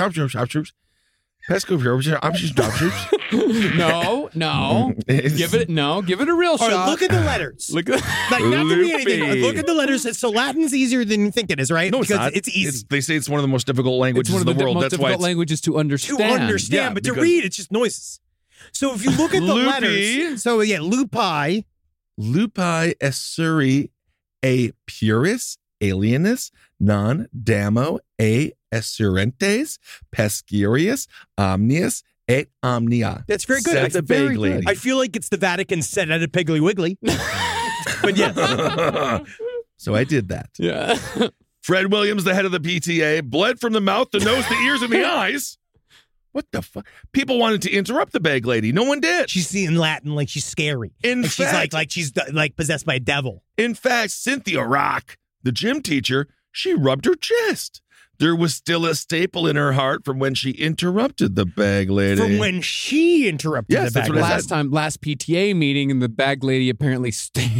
No. Give it a real All shot. right, look at the letters. Look at Like, not to be anything. Loopy. Look at the letters. So Latin's easier than you think it is, right? No, it's because not. it's easy They say it's one of the most difficult it's languages one of in the the world. most That's why difficult it's languages to understand. to understand, Yeah, but to because- read, it's just noises. So if you look at the Loopy. letters, so yeah, lupi, lupi essuri a puris alienus non damo a essurentes pescurius omnius et omnia. that's very good. Said I- the very big lady. good. I feel like it's the Vatican said at a Piggly Wiggly. But yes. So I did that. Yeah. Fred Williams, the head of the PTA, bled from the mouth, the nose, the ears, and the eyes. What the fuck? People wanted to interrupt the bag lady. No one did. She's in Latin like she's scary. In And she's fact- like she's like possessed by a devil. In fact, Cynthia Rock, the gym teacher, she rubbed her chest. There was still a staple in her heart from when she interrupted the bag lady. From when she interrupted Yes, the that's bag what I lady. said. Last PTA meeting, and the bag lady apparently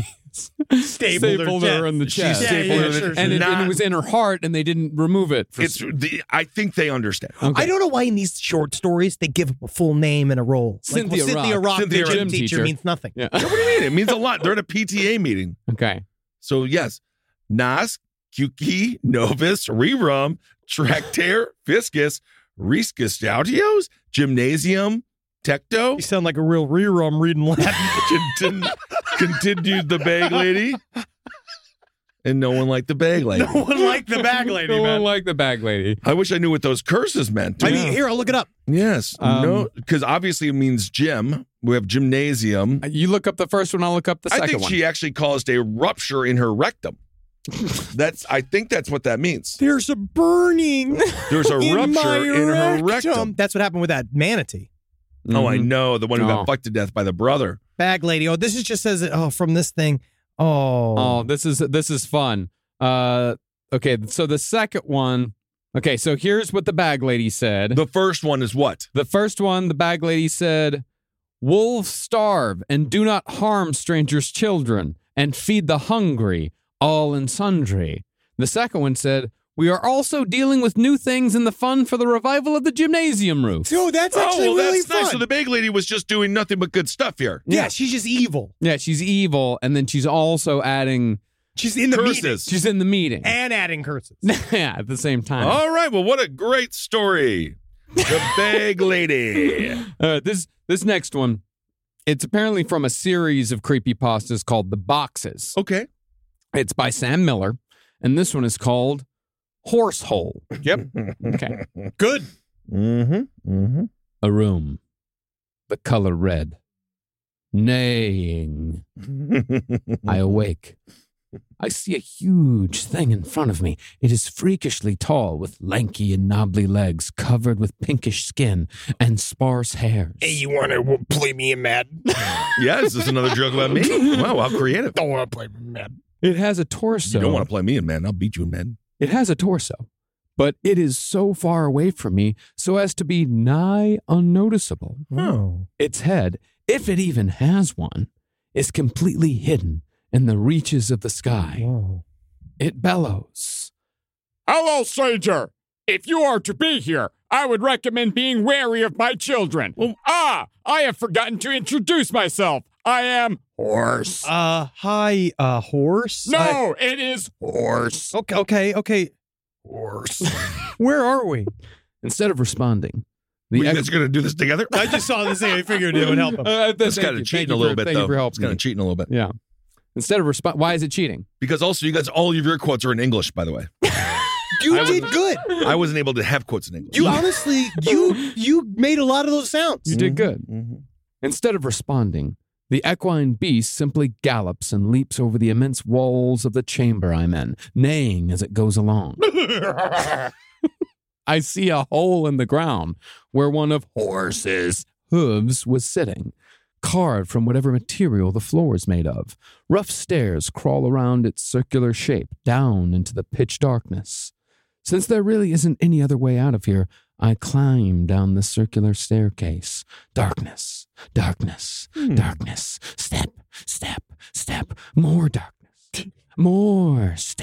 stapled her in the She chest. stapled yeah, her in sure, the- and it Not- was in her heart, and they didn't remove it. I think they understand. Okay. I don't know why in these short stories they give a full name and a role. Cynthia Cynthia Rock. Rock, Cynthia the gym Rock. teacher, Teacher. means nothing. Yeah. What do you mean? It means a lot. They're at a PTA meeting. Okay. So, yes, Nas, Kuki, Novus, Rerum, Tractare, Fiscus, Riscus Autios, Gymnasium, Tecto, You sound like a real rerum reading Latin. continued the bag lady. And no one liked the bag lady. No one liked the bag lady, No man. one liked the bag lady. I wish I knew what those curses meant. I mean, here, I'll look it up. Yes. Um, no, because obviously it means gym. We have gymnasium. You look up the first one, I'll look up the I second think one. she actually caused a rupture in her rectum. I think that's what that means. There's a burning There's a in my rupture in her rectum. That's what happened with that manatee. Oh, I Mhm. know. The one who Oh. got fucked to death by the brother. Bag lady. Oh, this is just says, from this thing. Oh, this is fun. Okay, so the second one. Okay, so here's what the bag lady said. The first one is what? The first one, the bag lady said, "Wolves starve and do not harm strangers' children and feed the hungry, all and sundry." The second one said, "We are also dealing with new things in the fund for the revival of the gymnasium roof." Oh, that's actually really that's fun. nice. So the bag lady was just doing nothing but good stuff here. Yeah, she's just evil. Yeah, she's evil, and then she's also adding. She's in the meeting. Curses. She's in the meeting. And adding curses. Yeah, at the same time. All right. Well, what a great story. The bag lady. This next one, it's apparently from a series of creepypastas called The Boxes. Okay. It's by Sam Miller, and this one is called Horse Hole. Yep. Okay. Good. Mm-hmm. A room, the color red, neighing. I awake. I see a huge thing in front of me. It is freakishly tall, with lanky and knobbly legs, covered with pinkish skin and sparse hairs. Hey, you want to play me in Madden? Yeah, is this another joke about me? Wow, how creative. Don't want to play me in Madden. It has a torso. You don't want to play me in man. I'll beat you in man. It has a torso, but it is so far away from me so as to be nigh unnoticeable. Oh. Its head, if it even has one, is completely hidden in the reaches of the sky. Whoa. It bellows. Hello, stranger. If you are to be here, I would recommend being wary of my children. I have forgotten to introduce myself. I am Horse. Hi, horse? No, it is Horse. Okay. Horse. Where are we? Instead of responding, We the guys going to do this together? I just saw this thing. I figured it would help him. It's kind of cheating a little bit, though. It's kind of cheating a little bit. Yeah. Instead of why is it cheating? Because also, you guys, all of your quotes are in English, by the way. You did good. I wasn't able to have quotes in English. You honestly, you made a lot of those sounds. You did good. Instead of responding, the equine beast simply gallops and leaps over the immense walls of the chamber I'm in, neighing as it goes along. I see a hole in the ground where one of Horse's hooves was sitting, carved from whatever material the floor is made of. Rough stairs crawl around its circular shape down into the pitch darkness. Since there really isn't any other way out of here, I climb down the circular staircase. Darkness, darkness, darkness. Step, step, step. More darkness. More steps.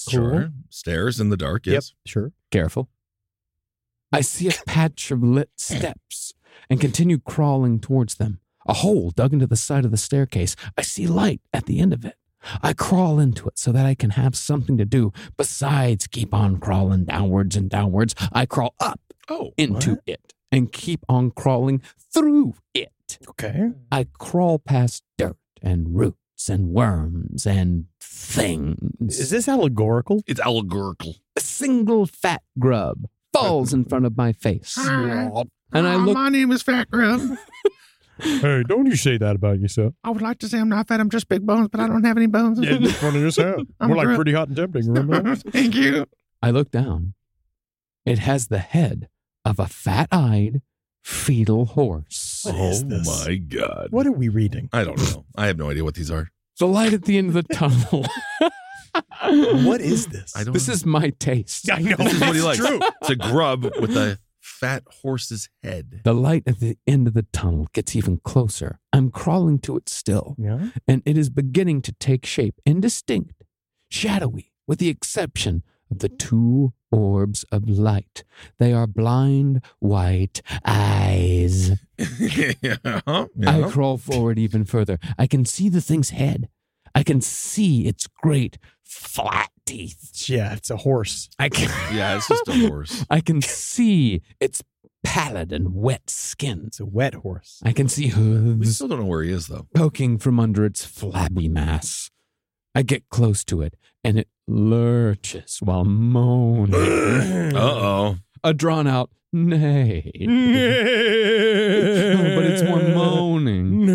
Sure. Stairs in the dark, yes. Yep, sure. Careful. I see a patch of lit steps and continue crawling towards them. A hole dug into the side of the staircase. I see light at the end of it. I crawl into it so that I can have something to do besides keep on crawling downwards and downwards. I crawl up into it and keep on crawling through it. Okay. I crawl past dirt and roots and worms and things. Is this allegorical? It's allegorical. A single fat grub falls in front of my face. And I look. My name is Fat Grub. Hey, don't you say that about yourself. I would like to say I'm not fat. I'm just big bones, but I don't have any bones. Yeah, it's funny as hell. More like Pretty Hot and Tempting, remember that? Thank you. I look down. It has the head of a fat-eyed fetal horse. What is this? My God. What are we reading? I don't know. I have no idea what these are. The light at the end of the tunnel. What is this? I don't This know. is my taste. I know. This is what he likes. It's true. It's a grub with a fat horse's head. The light at the end of the tunnel gets even closer. I'm crawling to it still, Yeah. and it is beginning to take shape, indistinct, shadowy, with the exception of the two orbs of light. They are blind white eyes. Yeah. I crawl forward even further. I can see the thing's head. I can see its great flat teeth. Yeah, it's a horse. I can, Yeah, it's just a horse. I can see its pallid and wet skin. It's a wet horse. I can see We hooves still don't know where he is, though. poking from under its flabby mass. I get close to it, and it lurches while moaning. Uh-oh. A drawn-out neigh. No, but it's more moaning.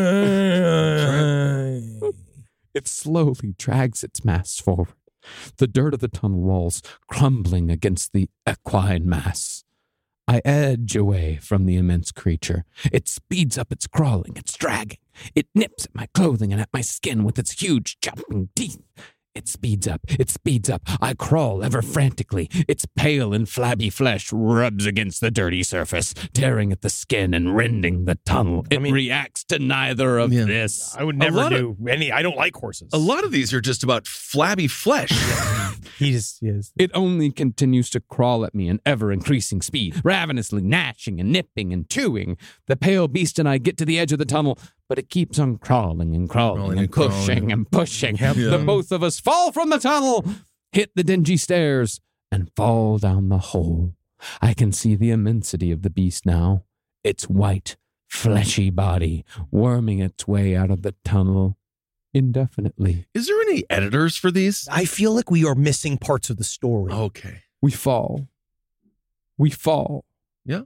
It slowly drags its mass forward, the dirt of the tunnel walls crumbling against the equine mass. I edge away from the immense creature. It speeds up its crawling, its dragging. It nips at my clothing and at my skin with its huge jumping teeth. It speeds up. It speeds up. I crawl ever frantically. Its pale and flabby flesh rubs against the dirty surface, tearing at the skin and rending the tunnel. It reacts to neither of this. I would A never lot of- do any. I don't like horses. A lot of these are just about flabby flesh. He just is. It only continues to crawl at me in ever-increasing speed, ravenously gnashing and nipping and chewing. The pale beast and I get to the edge of the tunnel, but it keeps on crawling and crawling and pushing and pushing. The both of us fall from the tunnel, hit the dingy stairs, and fall down the hole. I can see the immensity of the beast now, its white, fleshy body worming its way out of the tunnel indefinitely. Is there any editors for these? I feel like we are missing parts of the story. Okay. We fall. We fall. Yeah.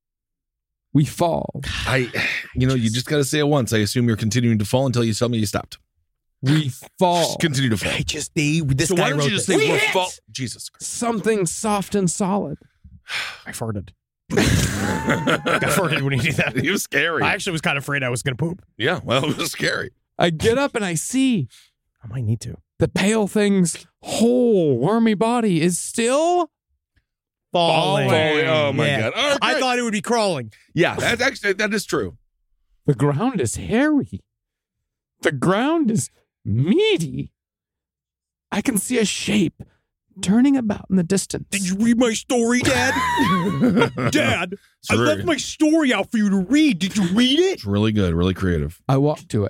We fall. You just got to say it once. I assume you're continuing to fall until you tell me you stopped. We fall. Just continue to fall. This So guy why don't wrote you just this. say we're fall? Jesus Christ. Something soft and solid. I farted. I farted when he did that. He was scary. I actually was kind of afraid I was going to poop. Yeah, well, it was scary. I get up and I see I might need to. the pale thing's whole wormy body is still Falling. Oh, my Yeah. God. All right, I great. thought it would be crawling. Yeah, that is true. the ground is hairy. The ground is meaty. I can see a shape turning about in the distance. Did you read my story, Dad? Dad, I left my story out for you to read. Did you read it? It's really good, really creative. I walk to it.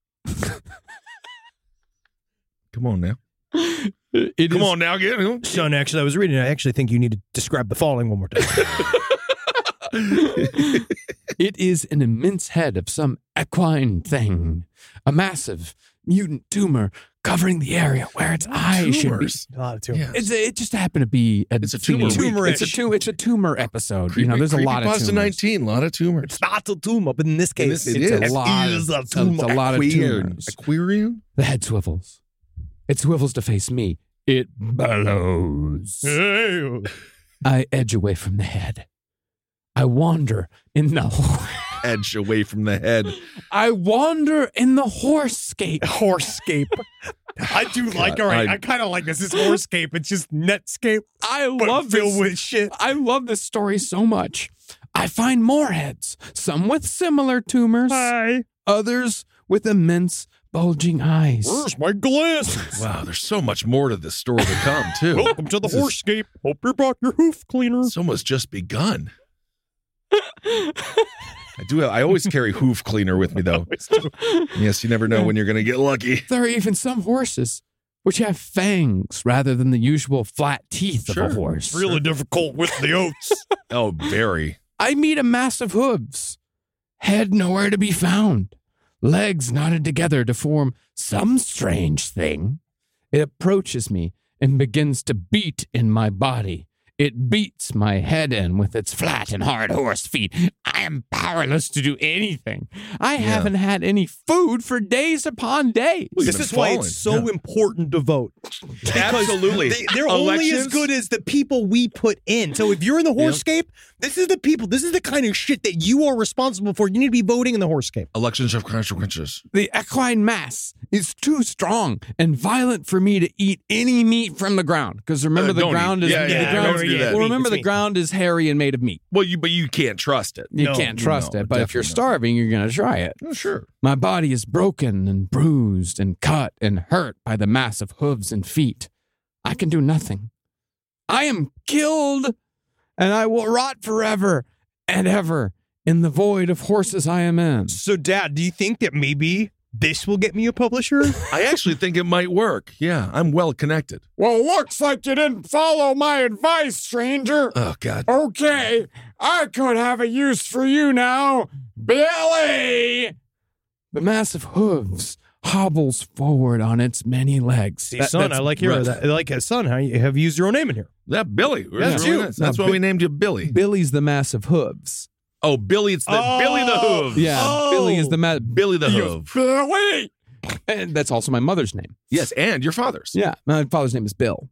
Come on now. Come on now, get him. Son, actually, I was reading. I actually think you need to describe the falling one more time. It is an immense head of some equine thing, a massive mutant tumor covering the area where its eye should be. A lot of tumors. Yeah. It just happened to be It's a tumor theme. week. It's a tumor episode. There's a lot of Creepypasta tumors. 19, a lot of tumors. It's not a tumor, but in this case, It It's is. a lot. is a It's tumor. a lot of tumors. Aquarium? The head swivels. It swivels to face me. It bellows. I edge away from the head. I wander in the Edge away from the head. I wander in the horsescape. Horsescape. I do like, all right, I kind of like this. It's horsescape. It's just netscape, I but love filled this. with shit. I love this story so much. I find more heads, some with similar tumors, Hi. others with immense bulging eyes. Where's my glasses? Wow, there's so much more to this story to come, too. Welcome to the Horsescape. Hope you brought your hoof cleaner. It's almost just begun. I always carry hoof cleaner with me, though. Yes, you never know when you're going to get lucky. There are even some horses which have fangs rather than the usual flat teeth of a horse. It's really difficult with the oats. Oh, very. I meet a mass of hooves, head nowhere to be found, legs knotted together to form some strange thing. It approaches me and begins to beat in my body. It beats my head in with its flat and hard horse feet. I am powerless to do anything. I haven't had any food for days upon days. This is why it's so important to vote. Absolutely. They're only as good as the people we put in. So if you're in the Horsescape, this is the people. This is the kind of shit that you are responsible for. You need to be voting in the Horsescape. Elections have consequences. The equine mass is too strong and violent for me to eat any meat from the ground. Because remember, the ground is the ground is hairy and made of meat. Well, but you can't trust it. You can't trust it. But if you're starving, you're going to try it. Oh, sure. My body is broken and bruised and cut and hurt by the mass of hooves and feet. I can do nothing. I am killed, and I will rot forever and ever in the void of horses I am in. So, Dad, do you think that maybe this will get me a publisher? I actually think it might work. Yeah, I'm well connected. Well, looks like you didn't follow my advice, stranger. Oh, God. Okay, I could have a use for you now. Billy! The mass of hooves hobbles forward on its many legs. See, son, I like hearing that. I like his son. How you have used your own name in here? Yeah, Billy. That's you. Nice. That's why we named you Billy. Billy's the mass of hooves. Oh, Billy, it's Billy the Hooves. Yeah, Billy is the Billy the Hooves. Billy! And that's also my mother's name. Yes, and your father's. Yeah, my father's name is Bill.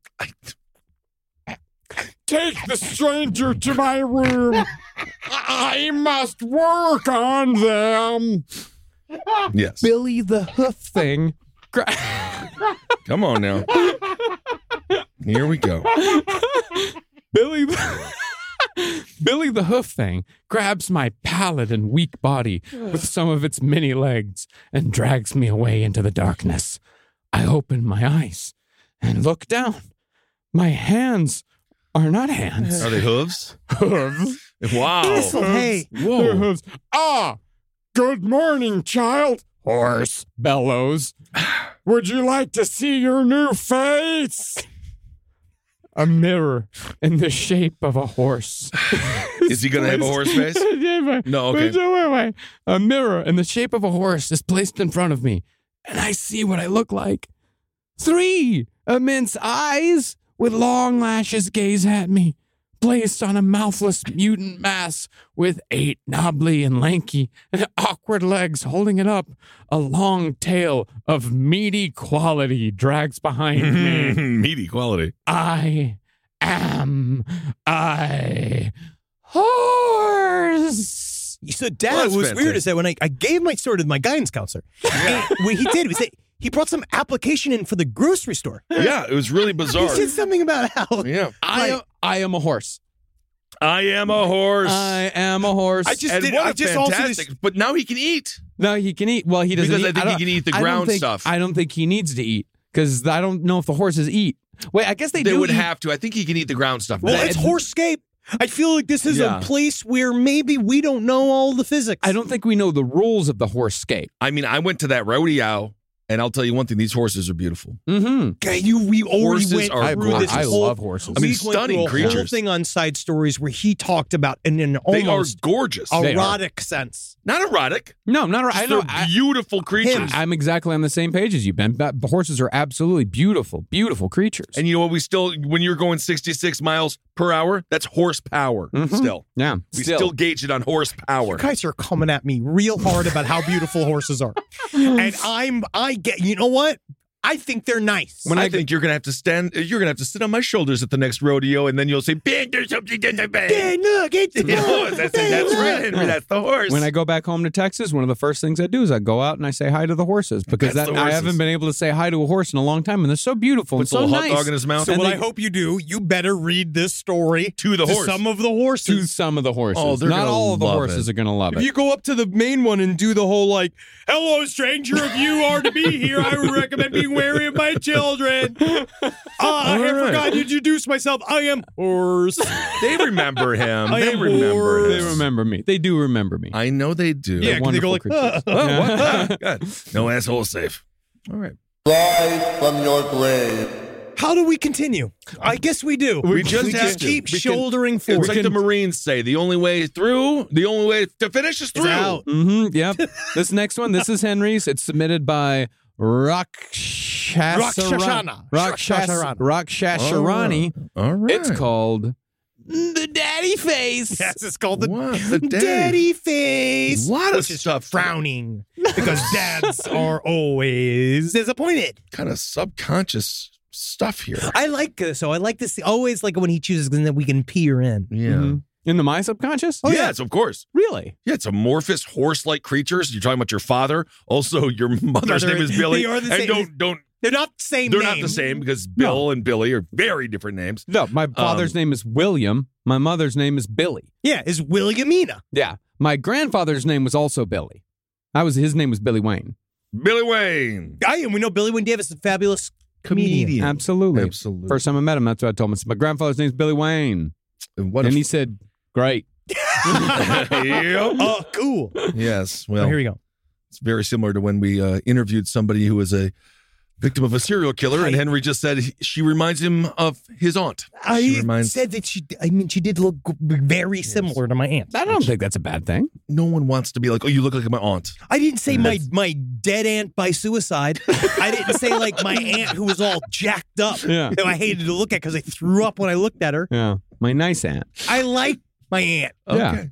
Take the stranger to my room. I must work on them. Yes. Billy the Hoof thing. Come on now. Here we go. Billy the Hoof thing grabs my pallid and weak body with some of its many legs and drags me away into the darkness. I open my eyes and look down. My hands are not hands. Are they hooves? Hooves? Wow. Hey. Whoa. Hooves. Ah, good morning, child. Horse bellows. Would you like to see your new face? A mirror in the shape of a horse. Is he going to have a horse face? No, okay. Wait. A mirror in the shape of a horse is placed in front of me, and I see what I look like. 3 immense eyes with long lashes gaze at me, placed on a mouthless mutant mass with 8 knobbly and lanky and awkward legs holding it up. A long tail of meaty quality drags behind me. Meaty quality. I am a horse. So, Dad, what was weird is that when I gave my story to my guidance counselor, what he did was that he brought some application in for the grocery store. Yeah, it was really bizarre. He said something about how I am a horse. I am a horse. I am a horse. But now he can eat. No, he can eat. Well, he doesn't because eat. I think he can eat the ground stuff. I don't think he needs to eat because I don't know if the horses eat. Wait, I guess they would eat. have to. I think he can eat the ground stuff. Well, it's Horsescape. I feel like this is a place where maybe we don't know all the physics. I don't think we know the rules of the Horsescape. I mean, I went to that rodeo. And I'll tell you one thing: these horses are beautiful. Mm-hmm. Okay, we already went through this. I love horses. I mean, stunning creatures. Whole thing on Side Stories where he talked about in an they almost are gorgeous, erotic sense. Not erotic. No, not erotic. They're beautiful creatures. I'm exactly on the same page as you, Ben. Horses are absolutely beautiful, beautiful creatures. And you know what? We still, when you're going 66 miles per hour, that's horsepower. Mm-hmm. Still, yeah, we still gauge it on horsepower. You guys are coming at me real hard about how beautiful horses are, and I get. You know what? I think they're nice. I think you're gonna have to stand. You're gonna have to sit on my shoulders at the next rodeo, and then you'll say, "Ben, there's something in the bag." Hey, look, it's the horse. That's right, Henry. That's the horse. When I go back home to Texas, one of the first things I do is I go out and I say hi to the horses because That's the I horses. haven't been able to say hi to a horse in a long time, and they're so beautiful and Puts a so little hot nice. dog in his mouth. So And what they- I hope you do, you better read this story To the horse. some of the horses. To some of the horses. Oh, they're Not gonna all of the love horses it. are going to love If it. you go up to the main one and do the whole like, "Hello, stranger, if you are to be here, I would recommend being wary of my children." I have right. forgotten to introduce myself. I am horse. They remember him. I They am remember bored. him. They remember me. They do remember me. I know they do. Yeah, 'cause they go like, wonderful creatures. Oh, what? Ah, God. No asshole safe. All right. Rise from your grave. How do we continue? I guess we do. We just have to. keep We can- shouldering It's forward. like the Marines say: the only way through, the only way to finish is through. out. Mm-hmm. Yep. This next one, this is Henry's. It's submitted by Rakshasana. Rakshasharani. All right. It's called The Daddy Face. Yes, it's called the What? The daddy face. Lot of which is stuff. frowning because dads are always disappointed. Kind of subconscious stuff here. I like this. So I like this. Always like when he chooses that we can peer in. Yeah. Mhm. Into my subconscious? Yes, of course. Really? Yeah, it's amorphous horse-like creatures. You're talking about your father. Also, your mother's Mother- name is Billy. they are the and same- don't. They're not the same They're name. not the same because Bill and Billy are very different names. No, my father's name is William. My mother's name is Billy. Yeah, is Williamina. Yeah. My grandfather's name was also Billy. His name was Billy Wayne. Billy Wayne. And we know Billy Wayne Davis is a fabulous comedian. Absolutely. Absolutely. First time I met him, that's what I told him. I said, my grandfather's name's Billy Wayne. And what And if- he said, great. Yep. Oh, cool. Yes. Oh, Well, here we go. it's very similar to when we interviewed somebody who was a victim of a serial killer, and Henry just said she reminds him of his aunt. She said that she did look very similar to my aunt. I don't think that's a bad thing. No one wants to be like, oh, you look like my aunt. I didn't say my dead aunt by suicide. I didn't say like my aunt who was all jacked up. Yeah. That I hated to look at because I threw up when I looked at her. Yeah. My nice aunt. I like my aunt. Yeah. Okay.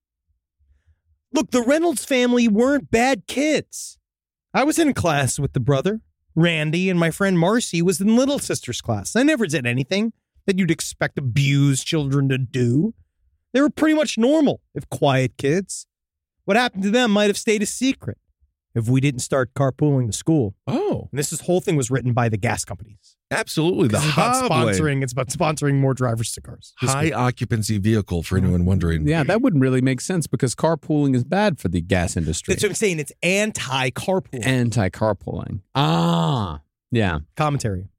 Look, the Reynolds family weren't bad kids. I was in class with the brother, Randy, and my friend Marcy was in little sister's class. I never did anything that you'd expect abused children to do. They were pretty much normal, if quiet kids. What happened to them might have stayed a secret if we didn't start carpooling to school. Oh, And this whole thing was written by the gas companies. absolutely. The It's about Hoblane. It's about sponsoring more drivers to cars. High occupancy vehicle for anyone wondering. Yeah, that wouldn't really make sense because carpooling is bad for the gas industry. That's what I'm saying. It's anti-carpool. Anti-carpooling. Ah. Yeah. Commentary.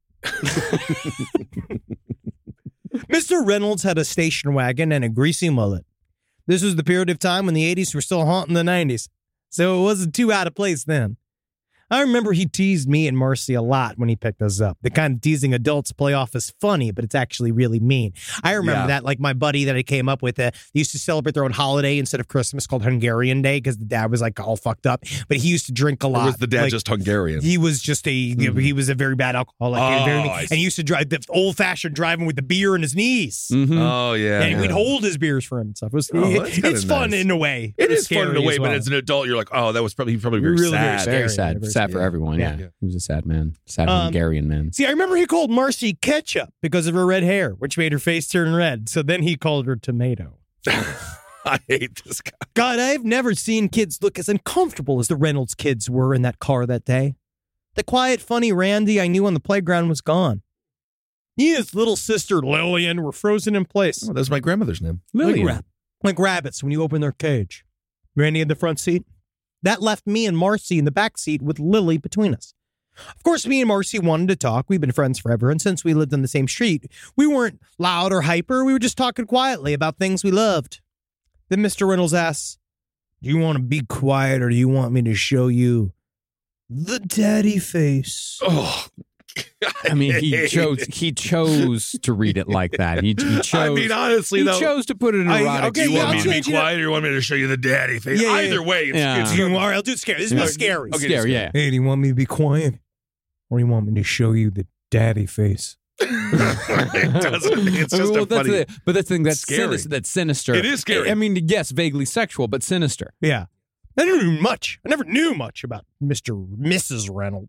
Mr. Reynolds had a station wagon and a greasy mullet. This was the period of time when the 80s were still haunting the 90s, so it wasn't too out of place then. I remember he teased me and Marcy a lot when he picked us up. The kind of teasing adults play off as funny, but it's actually really mean. I remember that, like my buddy that I came up with, they used to celebrate their own holiday instead of Christmas called Hungarian Day because the dad was like all fucked up, but he used to drink a Or lot. was the dad Like, just Hungarian? he was just he was a very bad alcoholic. and very mean. I And see. he used to drive the old fashioned driving with the beer in his knees. Mhm. Oh, yeah. And we'd hold his beers for him and stuff. It was, Oh, that's kinda it's fun nice. in a way. It It's is fun in a scary way, as but well. as an adult, you're like, oh, that was probably very Really very sad. scary. Very sad. very Sad for scary. everyone. Yeah. Yeah. He was a sad man. Sad Um, Hungarian man. See, I remember he called Marcy ketchup because of her red hair, which made her face turn red. So then he called her tomato. I hate this guy. God, I've never seen kids look as uncomfortable as the Reynolds kids were in that car that day. The quiet, funny Randy I knew on the playground was gone. He and his little sister Lillian were frozen in place. Oh, that's my grandmother's name. Lillian. Like rabbits when you open their cage. Randy in the front seat. That left me and Marcy in the back seat with Lily between us. Of course, me and Marcy wanted to talk. We've been friends forever, and since we lived on the same street, we weren't loud or hyper. We were just talking quietly about things we loved. Then Mr. Reynolds asks, "Do you want to be quiet or do you want me to show you the daddy face?" Oh, I mean, he chose to read it like that. He chose. I mean, honestly, he though, chose to put it in erotic. okay, you yeah, want me I'll to be change it. quiet or you want me to show you the daddy face? Yeah, yeah, Either yeah. way, it's, Yeah. it's All right, I'll do it scary. This is scary. Okay, Scary, yeah. Hey, do you want me to be quiet or do you want me to show you the daddy face? it doesn't. It's just Well, a funny. but that's the thing that's Scary. sinister. That's sinister. It is scary. I mean, yes, vaguely sexual, but sinister. Yeah. I never knew much. I never knew much about Mrs. Reynolds.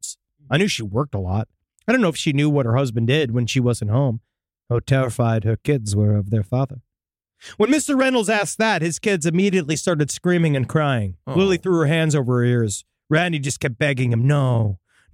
I knew she worked a lot. I don't know if she knew what her husband did when she wasn't home, how terrified her kids were of their father. When Mr. Reynolds asked that, his kids immediately started screaming and crying. Oh. Lily threw her hands over her ears. Randy just kept begging him, no.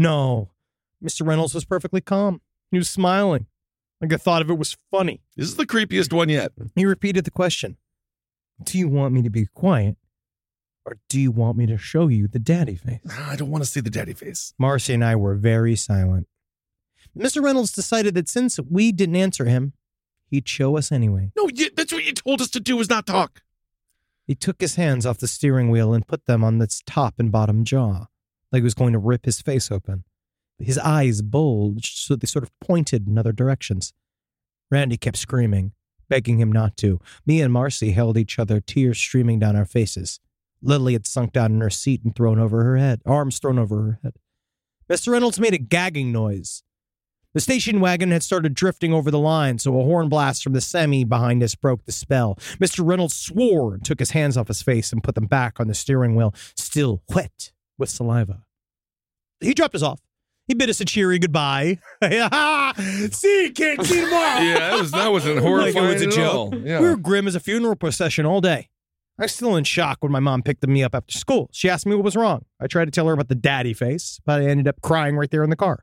Mr. Reynolds was perfectly calm. He was smiling, like I thought of it was funny. This is the creepiest one yet. He repeated the question, do you want me to be quiet, or do you want me to show you the daddy face? I don't want to see the daddy face. Marcy and I were very silent. Mr. Reynolds decided that since we didn't answer him, he'd show us anyway. No, that's what you told us to do, is not talk. He took his hands off the steering wheel and put them on its top and bottom jaw, like he was going to rip his face open. His eyes bulged, so they sort of pointed in other directions. Randy kept screaming, begging him not to. Me and Marcy held each other, tears streaming down our faces. Lily had sunk down in her seat and arms thrown over her head. Mr. Reynolds made a gagging noise. The station wagon had started drifting over the line, so a horn blast from the semi behind us broke the spell. Mr. Reynolds swore and took his hands off his face and put them back on the steering wheel, still wet with saliva. He dropped us off. He bid us a cheery goodbye. See, can't see tomorrow. Yeah, that wasn't horrifying Like it was a at joke. all. Yeah. We were grim as a funeral procession all day. I was still in shock when my mom picked me up after school. She asked me what was wrong. I tried to tell her about the daddy face, but I ended up crying right there in the car.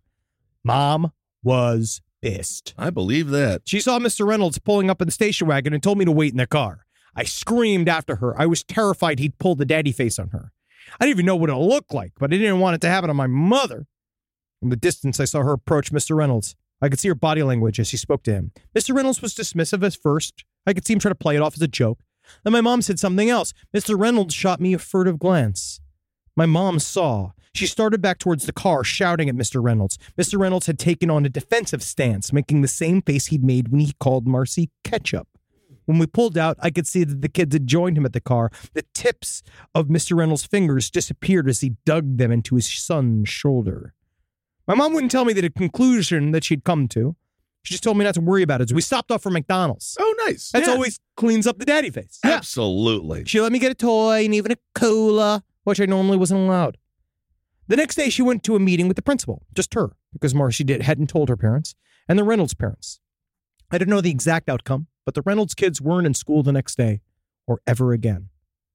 Mom was pissed. I believe that. She saw Mr. Reynolds pulling up in the station wagon and told me to wait in the car. I screamed after her. I was terrified he'd pull the daddy face on her. I didn't even know what it looked like, but I didn't want it to happen on my mother. From the distance, I saw her approach Mr. Reynolds. I could see her body language as she spoke to him. Mr. Reynolds was dismissive at first. I could see him try to play it off as a joke. Then my mom said something else. Mr. Reynolds shot me a furtive glance. My mom saw. She started back towards the car, shouting at Mr. Reynolds. Mr. Reynolds had taken on a defensive stance, making the same face he'd made when he called Marcy ketchup. When we pulled out, I could see that the kids had joined him at the car. The tips of Mr. Reynolds' fingers disappeared as he dug them into his son's shoulder. My mom wouldn't tell me the conclusion that she'd come to. She just told me not to worry about it. So we stopped off for McDonald's. Oh, nice. That's Yeah. always cleans up the daddy face. Yeah. Absolutely. She let me get a toy and even a cola, which I normally wasn't allowed. The next day, she went to a meeting with the principal, just her, because Marcy hadn't told her parents, and the Reynolds parents. I don't know the exact outcome, but the Reynolds kids weren't in school the next day or ever again.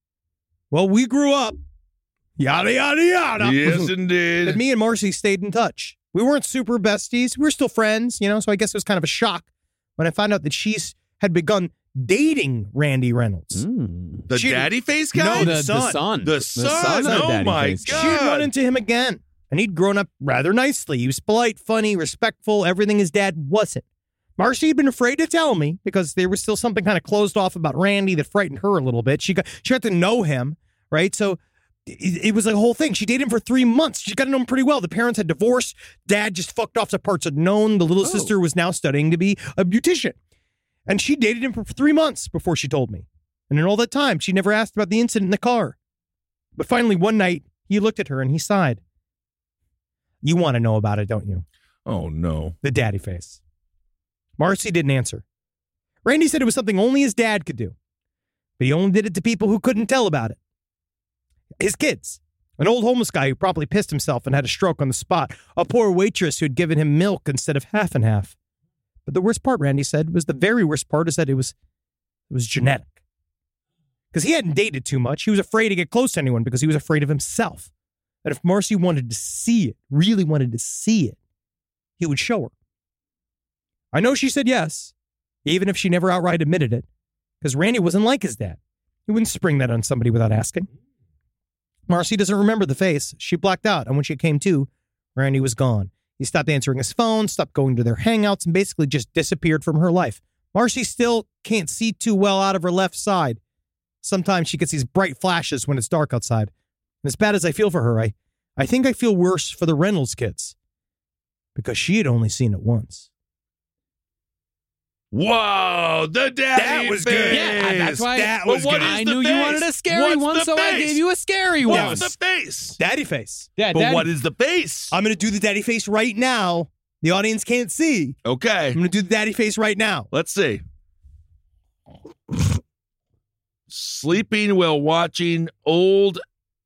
Well, we grew up. Yada, yada, yada. Yes, indeed. But me and Marcy stayed in touch. We weren't super besties. We were still friends, so I guess it was kind of a shock when I found out that she had begun dating Randy Reynolds. The daddy face guy? No, The son. son. The The son. son of Oh, Daddy my Face. God. She'd run into him again, and he'd grown up rather nicely. He was polite, funny, respectful, everything his dad wasn't. Marcy had been afraid to tell me because there was still something kind of closed off about Randy that frightened her a little bit. She got to know him, right? So it was like a whole thing. She dated him for 3 months. She got to know him pretty well. The parents had divorced. Dad just fucked off to parts unknown. The little sister was now studying to be a beautician. And she dated him for 3 months before she told me. And in all that time, she never asked about the incident in the car. But finally, one night, he looked at her and he sighed. You want to know about it, don't you? Oh, no. The daddy face. Marcy didn't answer. Randy said it was something only his dad could do. But he only did it to people who couldn't tell about it. His kids. An old homeless guy who probably pissed himself and had a stroke on the spot. A poor waitress who had given him milk instead of half and half. But the worst part, Randy said, was the very worst part is that it was genetic. Because he hadn't dated too much. He was afraid to get close to anyone because he was afraid of himself. And if Marcy wanted to see it, really wanted to see it, he would show her. I know she said yes, even if she never outright admitted it, because Randy wasn't like his dad. He wouldn't spring that on somebody without asking. Marcy doesn't remember the face. She blacked out, and when she came to, Randy was gone. He stopped answering his phone, stopped going to their hangouts, and basically just disappeared from her life. Marcy still can't see too well out of her left side. Sometimes she gets these bright flashes when it's dark outside. And as bad as I feel for her, I think I feel worse for the Reynolds kids, because she had only seen it once. Whoa, the daddy That was face. good. Yeah, that's why That was But what good. is I the knew face? you wanted a scary What's one, the so I face? gave you a scary one. What's the face? Daddy face. Yeah, But Daddy- what is the face? I'm going to do the daddy face right now. The audience can't see. Okay, I'm going to do the daddy face right now. let's see. Sleeping while watching old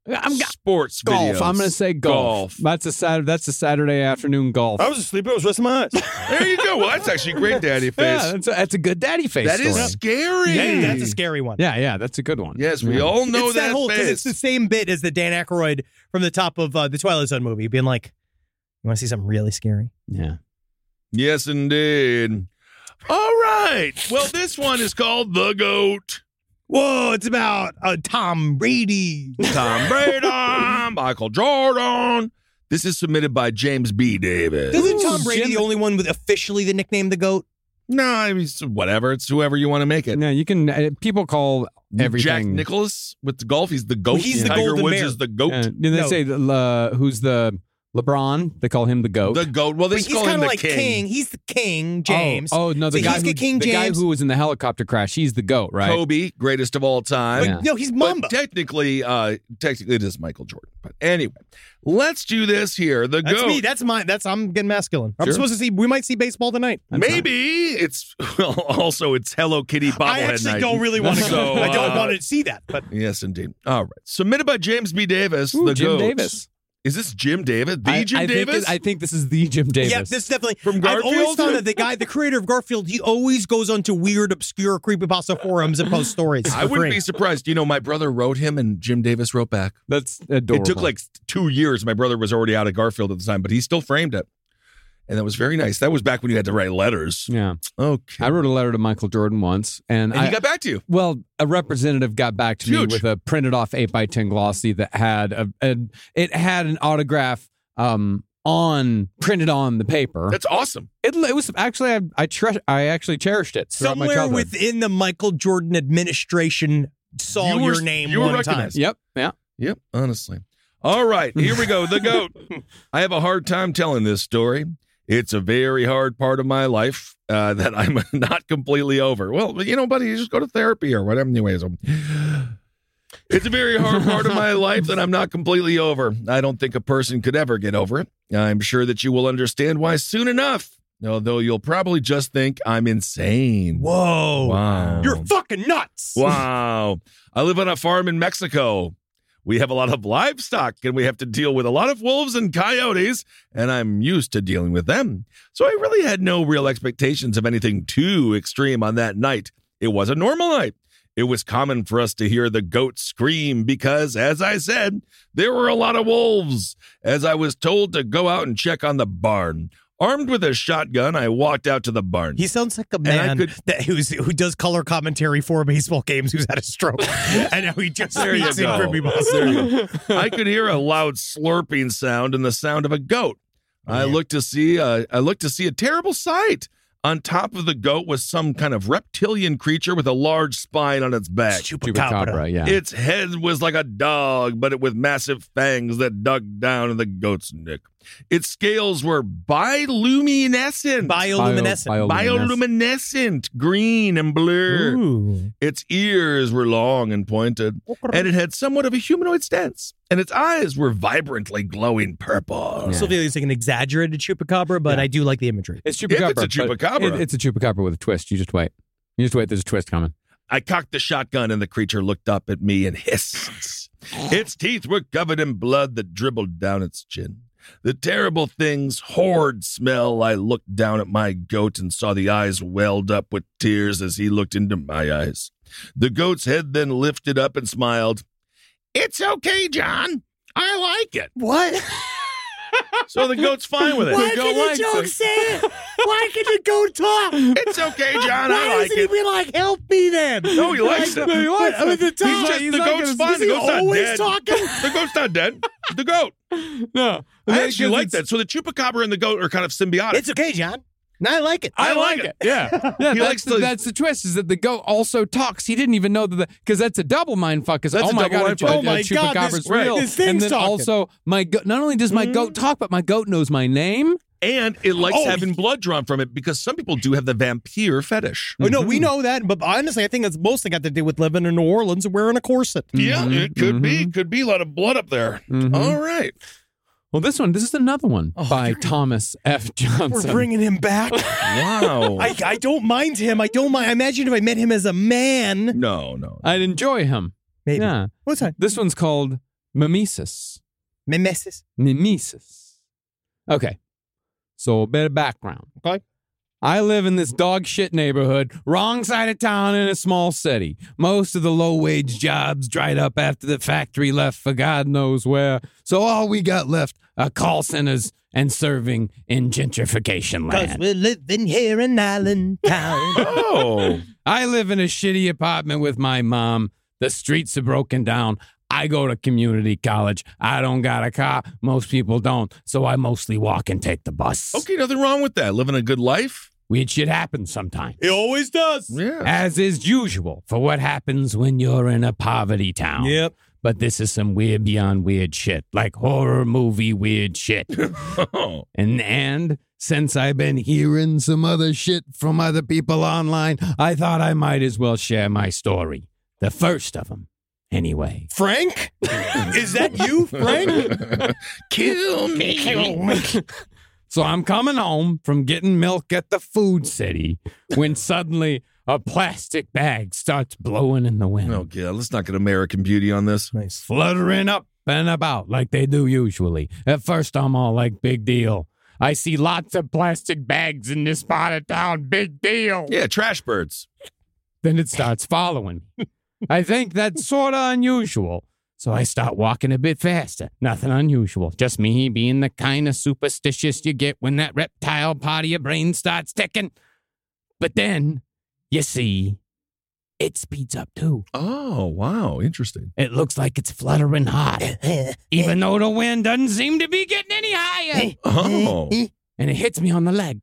sports Golf. videos. I'm going to say golf. That's a Saturday afternoon golf. I was asleep. I was resting my eyes. There you go. Well, that's actually great daddy face. Yeah, that's a good daddy face That story. is scary. Yeah, that's a scary one. Yeah, that's a good one. Yes, we all know It's that whole, because it's face. the same bit as the Dan Aykroyd from the top of the Twilight Zone movie, being like, "You want to see something really scary?" Yeah. Yes, indeed. All right. Well, this one is called The Goat. Whoa! It's about Tom Brady. Tom Brady, Michael Jordan. This is submitted by James B. Davis. Isn't Tom Brady Jim- the only one with officially the nickname the GOAT? No, I mean, it's whatever. It's whoever you want to make it. No, you can. People call everything. Jack Nicklaus with the golf. He's the GOAT. Well, he's the Tiger golden Woods bear. is the GOAT. They No. say who's the LeBron? They call him the GOAT. The GOAT. Well, they But he's call him kind the of like king. He's the king, James. Oh no, the So guy he's who the King the guy James. who was in the helicopter crash. He's the GOAT, right? Kobe, greatest of all time. Yeah. No, he's But Mamba. technically it is Michael Jordan. But anyway, let's do this here. The That's GOAT. me. That's mine. I'm getting masculine. I'm Sure. supposed to see. We might see baseball tonight. Maybe it's also it's Hello Kitty bobblehead I actually night. don't really want to go. So, I don't want to see that. But Yes, indeed. All right. Submitted by James B. Davis. Ooh, the Jim GOAT. Davis. Is this Jim Davis? The Jim I Davis? think this is the Jim Davis. yeah, this is definitely From I've always Garfield? found that the creator of Garfield, he always goes onto weird, obscure creepypasta forums and posts stories. I for wouldn't free. be surprised. You know, my brother wrote him and Jim Davis wrote back. That's adorable. It took like 2 years. My brother was already out of Garfield at the time, but he still framed it. And that was very nice. That was back when you had to write letters. Yeah. Okay. I wrote a letter to Michael Jordan once, and And he got back to you. well, a representative got back to me Huge. with a printed off 8x10 glossy that had it had an autograph printed on the paper. That's awesome. It was actually I actually cherished it throughout my Somewhere childhood. within the Michael Jordan administration saw You were- your name you were one time. recognized. Yep. Yeah. Yep, honestly. All right, here we go. The GOAT. I have a hard time telling this story. It's a very hard part of my life that I'm not completely over. Well, you know, buddy, you just go to therapy or whatever. Anyways, it's a very hard part of my life that I'm not completely over. I don't think a person could ever get over it. I'm sure that you will understand why soon enough, although you'll probably just think I'm insane. Whoa. Wow. You're fucking nuts. Wow. I live on a farm in Mexico. We have a lot of livestock and we have to deal with a lot of wolves and coyotes, and I'm used to dealing with them. So I really had no real expectations of anything too extreme on that night. It was a normal night. It was common for us to hear the goat scream because, as I said, there were a lot of wolves. As I was told to go out and check on the barn. Armed with a shotgun, I walked out to the barn. He sounds like a I man could- who does color commentary for baseball games who's had a stroke. And now he just There you speaks in go. creepypasta. There you go. I could hear a loud slurping sound and the sound of a goat. I looked to see a terrible sight. On top of the goat was some kind of reptilian creature with a large spine on its back. Chupacabra, yeah. Its head was like a dog, but with massive fangs that dug down in the goat's neck. Its scales were bioluminescent. Bioluminescent. Bioluminescent, green and blue. Ooh. Its ears were long and pointed, and it had somewhat of a humanoid stance, and its eyes were vibrantly glowing purple. I still feel it's like an exaggerated chupacabra, but I do like the imagery. It's chupacabra. If it's a but chupacabra. it's a chupacabra with a twist. You just wait. There's a twist coming. I cocked the shotgun, and the creature looked up at me and hissed. Its teeth were covered in blood that dribbled down its chin. The terrible thing's horrid smell. I looked down at my goat and saw the eyes welled up with tears as he looked into my eyes. The goat's head then lifted up and smiled. It's okay, John. I like it. What? So the goat's fine with it. Why The goat can the likes joke it. say it? Why can the goat talk? It's okay, John. Why I like doesn't he it. be like, help me then? No, he likes it. No, he likes it. He's just, the goat's fine. The goat's not always dead. talking? The goat's not dead. The goat. No. I actually like that. So the chupacabra and the goat are kind of symbiotic. It's okay, John. I like it. I like it. Yeah. Yeah. He likes the- that's the twist is that the goat also talks. He didn't even know that because that's a double mind fuck. Because That's oh a my double god, mind fuck. Oh my God, chupacabra's this- real. this thing's and then talking. also my goat. Not only does my goat talk, but my goat knows my name. And it likes Oh, having blood drawn from it because some people do have the vampire fetish. Oh, no, we know that, but honestly, I think it's mostly got to do with living in New Orleans and wearing a corset. Yeah, it could be. Could be a lot of blood up there. All right. Well, this is another one by Thomas F. Johnson. We're bringing him back. Wow. I don't mind him. I don't mind. Imagine if I met him as a man. No. I'd enjoy him. Maybe. Yeah. What's that? This one's called mimesis. Mimesis. Mimesis. Okay. So a bit of background. Okay. I live in this dog shit neighborhood, wrong side of town in a small city. Most of the low-wage jobs dried up after the factory left for God knows where. So all we got left are call centers and serving in gentrification Because land. we're living here in Island Town. Oh. I live in a shitty apartment with my mom. The streets are broken down. I go to community college. I don't got a car. Most people don't. So I mostly walk and take the bus. Okay, nothing wrong with that. Living a good life. Weird shit happens sometimes. It always does. Yeah. As is usual for what happens when you're in a poverty town. Yep. But this is some weird beyond weird shit, like horror movie weird shit. Oh. And since I've been hearing some other shit from other people online, I thought I might as well share my story. The first of them, anyway. Frank? Is that you, Frank? Kill me. So I'm coming home from getting milk at the food city when suddenly a plastic bag starts blowing in the wind. Oh, God. Let's not get American Beauty on this. Nice. Fluttering up and about like they do usually. At first, I'm all like, big deal. I see lots of plastic bags in this part of town. Big deal. Yeah, trash birds. Then it starts following me. I think that's sort of unusual. So I start walking a bit faster. Nothing unusual. Just me being the kind of superstitious you get when that reptile part of your brain starts ticking. But then, you see, it speeds up too. Oh, wow. Interesting. It looks like it's fluttering hard, even though the wind doesn't seem to be getting any higher. Oh. And it hits me on the leg.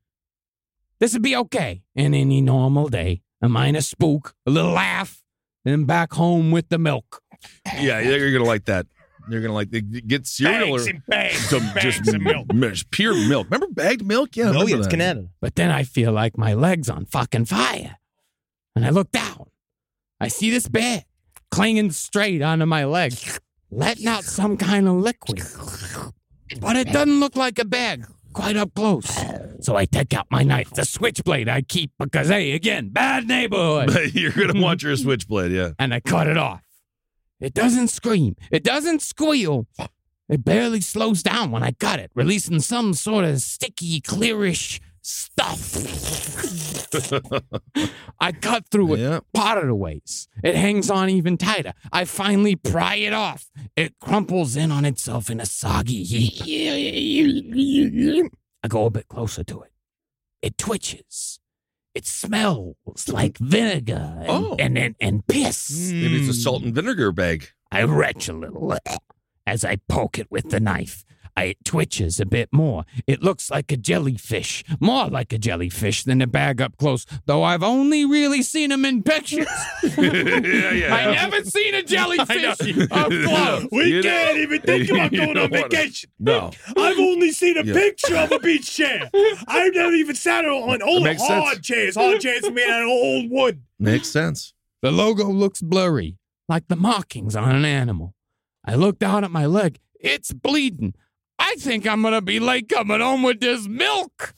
This would be okay in any normal day. A minor spook, a little laugh, then back home with the milk. Yeah, you're going to like that. You're going to like get cereal Bags or and bags some and bags just of milk. pure milk. Remember bagged milk? Yeah, I Oh, remember yeah, it's that. Canada. But then I feel like my leg's on fucking fire. And I look down. I see this bag clinging straight onto my leg, letting out some kind of liquid. But it doesn't look like a bag quite up close. So I take out my knife, the switchblade I keep because, hey, again, bad neighborhood. You're going to want your switchblade, yeah. And I cut it off. It doesn't scream. It doesn't squeal. It barely slows down when I cut it, releasing some sort of sticky, clearish stuff. I cut through it Yeah. part of the ways. It hangs on even tighter. I finally pry it off. It crumples in on itself in a soggy heap. I go a bit closer to it. It twitches. It smells like vinegar and piss. Maybe it's a salt and vinegar bag. I retch a little as I poke it with the knife. It twitches a bit more. It looks like a jellyfish, more like a jellyfish than a bag up close, though I've only really seen them in pictures. Yeah. I never seen a jellyfish up close. We can't even think about going on vacation. No. I've only seen a Yeah. picture of a beach chair. I've never even sat on old makes hard sense. chairs made out of old wood. Makes sense. The logo looks blurry, like the markings on an animal. I look down at my leg. It's bleeding. I think I'm going to be late coming home with this milk.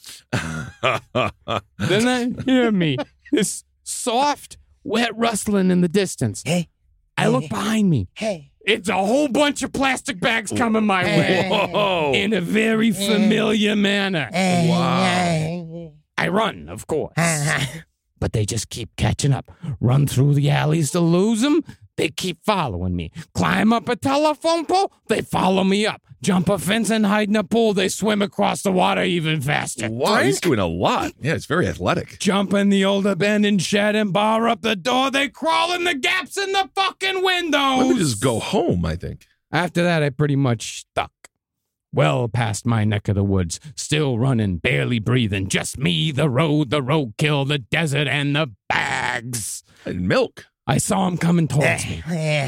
Then I hear me, this soft, wet rustling in the distance. Hey. I look behind me. Hey. It's a whole bunch of plastic bags coming my way Whoa. in a very familiar manner. Wow. I run, of course. But they just keep catching up. Run through the alleys to lose them. They keep following me. Climb up a telephone pole. They follow me up. Jump a fence and hide in a pool. They swim across the water even faster. Wow, he's doing a lot. Yeah, it's very athletic. Jump in the old abandoned shed and bar up the door. They crawl in the gaps in the fucking windows. Why don't we just go home, I think. After that, I pretty much stuck. Well past my neck of the woods, still running, barely breathing. Just me, the roadkill, the desert, and the bags. And milk. I saw him coming towards me.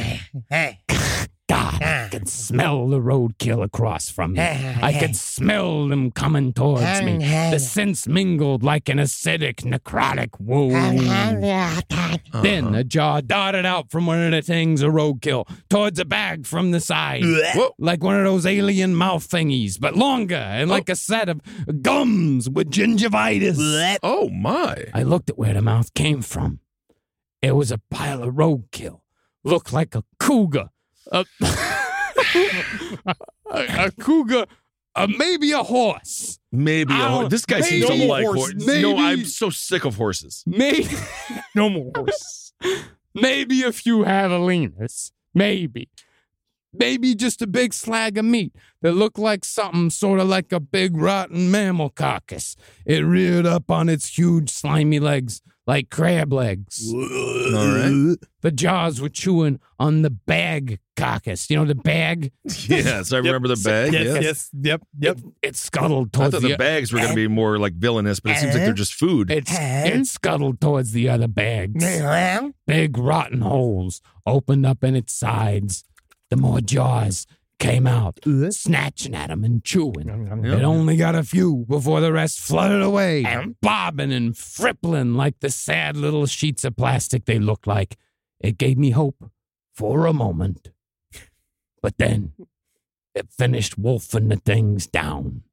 God, I could smell the roadkill across from me. I could smell them coming towards me. The scents mingled like an acidic, necrotic wound. Then a jaw darted out from one of the things of roadkill towards a bag from the side. Whoa. Like one of those alien mouth thingies, but longer and like a set of gums with gingivitis. Oh, my. I looked at where the mouth came from. It was a pile of roadkill. Looked like a cougar. A cougar, maybe a horse. Maybe a horse. This guy seems to like horses. No, Maybe- I'm so sick of horses. Maybe, No more horse. maybe a few javelinas. Maybe. Maybe just a big slag of meat that looked like something sort of like a big rotten mammal carcass. It reared up on its huge slimy legs like crab legs. All right. The jaws were chewing on the bag carcass. You know the bag? Yes, I remember the bag. Yes. Yep. It scuttled I towards thought the bags were going to be more like villainous, but it seems like they're just food. It scuttled towards the other bags. Big rotten holes opened up in its sides. The more jaws came out, snatching at him and chewing. It only got a few before the rest flooded away, bobbing and frippling like the sad little sheets of plastic they looked like. It gave me hope for a moment. But then it finished wolfing the things down.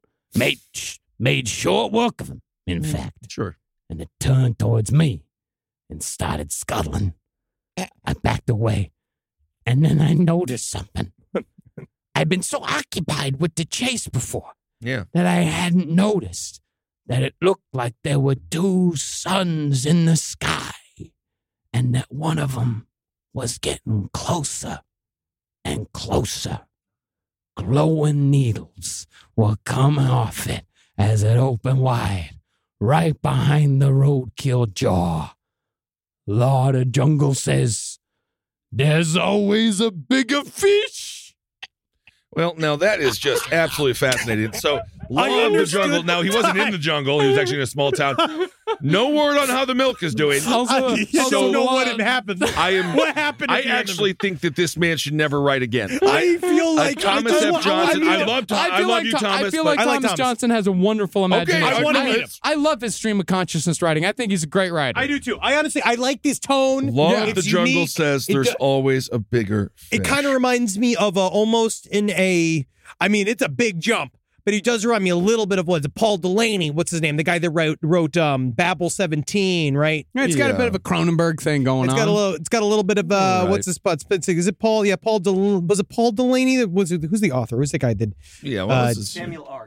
Made short work of them, in fact. Sure. And it turned towards me and started scuttling. I backed away, and then I noticed something. I'd been so occupied with the chase before Yeah. that I hadn't noticed that it looked like there were two suns in the sky, and that one of them was getting closer and closer. Glowing needles were coming off it as it opened wide, right behind the roadkill jaw. Law of the Jungle says, there's always a bigger fish. Well, now that is just absolutely fascinating. So, Law of the understood Jungle. Now, he wasn't in the jungle. He was actually in a small town. No word on how the milk is doing. I don't know what had happened. I am. What happened? I at the end of actually think that this man should never write again. I feel like Thomas F. Johnson. I love you, Thomas. I feel like I like Thomas Thomas. Johnson has a wonderful imagination. I wanna meet him. I love his stream of consciousness writing. I think he's a great writer. I do too. I like this tone. Law of It's the Jungle unique. says It there's do- always a bigger fish. It kind of reminds me of almost in a. I mean, it's a big jump, but he does remind me a little bit of what's Paul Delaney. What's his name? The guy that wrote Babel 17, right? Yeah, it's got a Yeah. bit of a Cronenberg thing going It's on. got a little bit of what's his spot? Is it Paul? Yeah, was it Paul Delaney? Who's the author? Who's the guy that Yeah, well, this is Samuel R.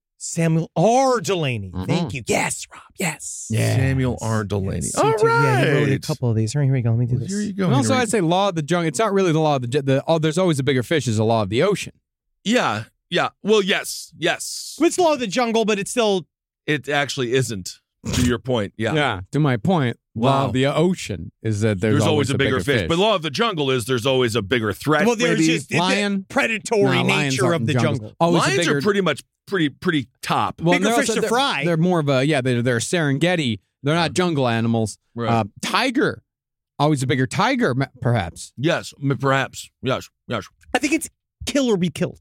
Delaney. Mhm. Thank you. Yes, Rob. Yes. Yeah. Samuel R. Delaney. C2. All right. Yeah, he wrote a couple of these. All right, here we go. Let me do Well, this. here you go. And also, Henry. I'd say Law of the Jungle. It's not really the Law of there's always a bigger fish is the Law of the Ocean. Yeah. Well, yes. It's Law of the Jungle, but it's still. It actually isn't. To your point, yeah. To my point, Law Wow. of the Ocean is that There's always a bigger fish. But Law of the Jungle is there's always a bigger threat. Well, there's maybe. just Lion? the predatory lions nature aren't of in the jungles. jungle. Always a Lions bigger, are pretty much pretty top. well, bigger they're fish also- to fry. They're more of a they're Serengeti. They're not jungle animals. Right. Tiger, always a bigger tiger, perhaps. Yes, perhaps. Yes. I think it's kill or be killed.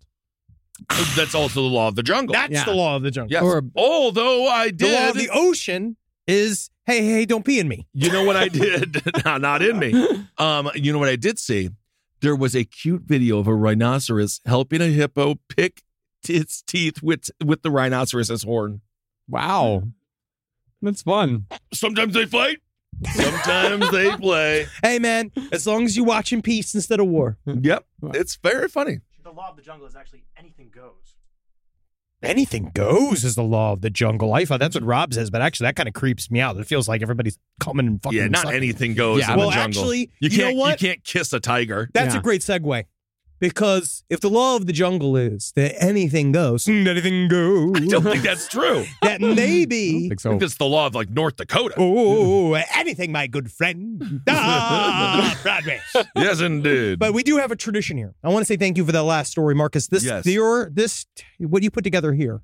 That's also the Law of the Jungle. That's Yeah. the Law of the jungle. Yes. Or- Although I The Law of did. the ocean is hey, don't pee in me. You know what I did? No, not in me. You know what I did see? There was a cute video of a rhinoceros helping a hippo pick its teeth with the rhinoceros's horn. Wow, that's fun. Sometimes they fight. Sometimes they play. Hey, man, as long as you watch in peace instead of war. Yep. It's very funny. The law of the jungle is actually anything goes. Anything goes is the law of the jungle. I thought that's what Rob says, but actually that kind of creeps me out. It feels like everybody's coming and fucking. Yeah, not sucking. anything goes Yeah. in Well, the jungle. actually, you you know can't what? you can't kiss a tiger. That's Yeah. a great segue. Because if the law of the jungle is that anything goes, anything goes, I don't think that's true. that I maybe, think I so. think that's the law of like North Dakota. oh, anything, my good friend. Broadway. Yes, indeed. But we do have a tradition here. I want to say thank you for that last story, Marcus. This, Yes. what you put together here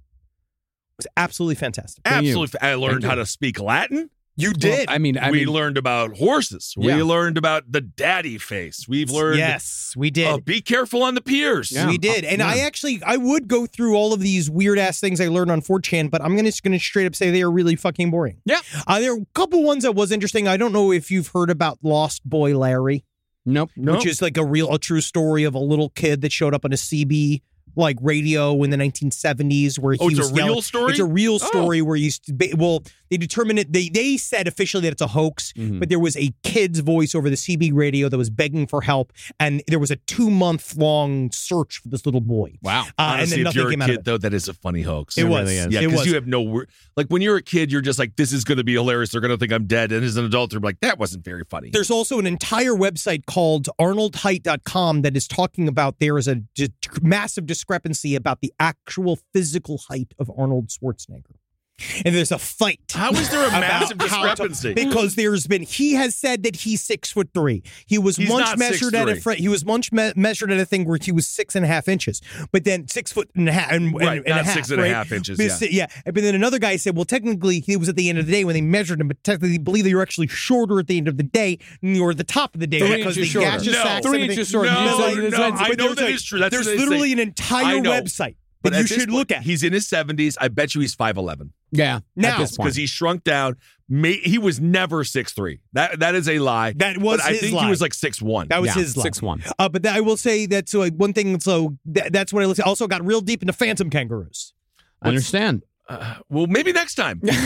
was absolutely fantastic. Absolutely. I learned how to speak Latin. You Well, I mean, we learned about horses. Yeah. We learned about the daddy face. We've learned, Yes, we did. be careful on the piers. Yeah. We did. And Yeah. I would go through all of these weird ass things I learned on 4chan, but I'm just going to straight up say they are really fucking boring. Yeah. There are a couple ones that was interesting. I don't know if you've heard about Lost Boy Larry, Nope. which is like a true story of a little kid that showed up on a CB like radio in the 1970s where he it's was a real yelling. story? It's a real story where they determined it. They said officially that it's a hoax, but there was a kid's voice over the CB radio that was begging for help, and there was a 2-month-long search for this little boy. Wow. And Honestly, then if nothing you're a came out of kid, it. though, that is a funny hoax. It was. really is. Yeah, It because was. you have no... Like, when you're a kid, you're just like, this is going to be hilarious. They're going to think I'm dead. And as an adult, they're like, that wasn't very funny. There's also an entire website called ArnoldHeight.com that is talking about there is a massive discrepancy about the actual physical height of Arnold Schwarzenegger. And there's a fight. How is there a about massive how to- discrepancy? because he has said that he's 6'3". He was He's once not measured 6'3". he was once measured at a thing where he was 6.5 inches, but then 6 foot and a half, and Right, a not half, 6.5 inches, But yeah. But then another guy said, well, technically he was at the end of the day when they measured him, but technically they believe that you're actually shorter at the end of the day than you were at the top of the day 3 because inches the shorter. gaseous No. sacs. 3 and inches everything. shorter. No, You said- no, But I know there's that like- is true. That's There's what they literally say. an entire I know. website But that you at this should point, look at. He's in his 70s. I bet you he's 5'11". Yeah. Now, at this point. Because he shrunk down. He was never 6'3". That is a lie. That was but I his think lie. he was like 6'1". That was Yeah, his lie. 6'1". But I will say that one thing. So that's what I listened. Also got real deep into phantom kangaroos. I understand. Well, maybe next time. The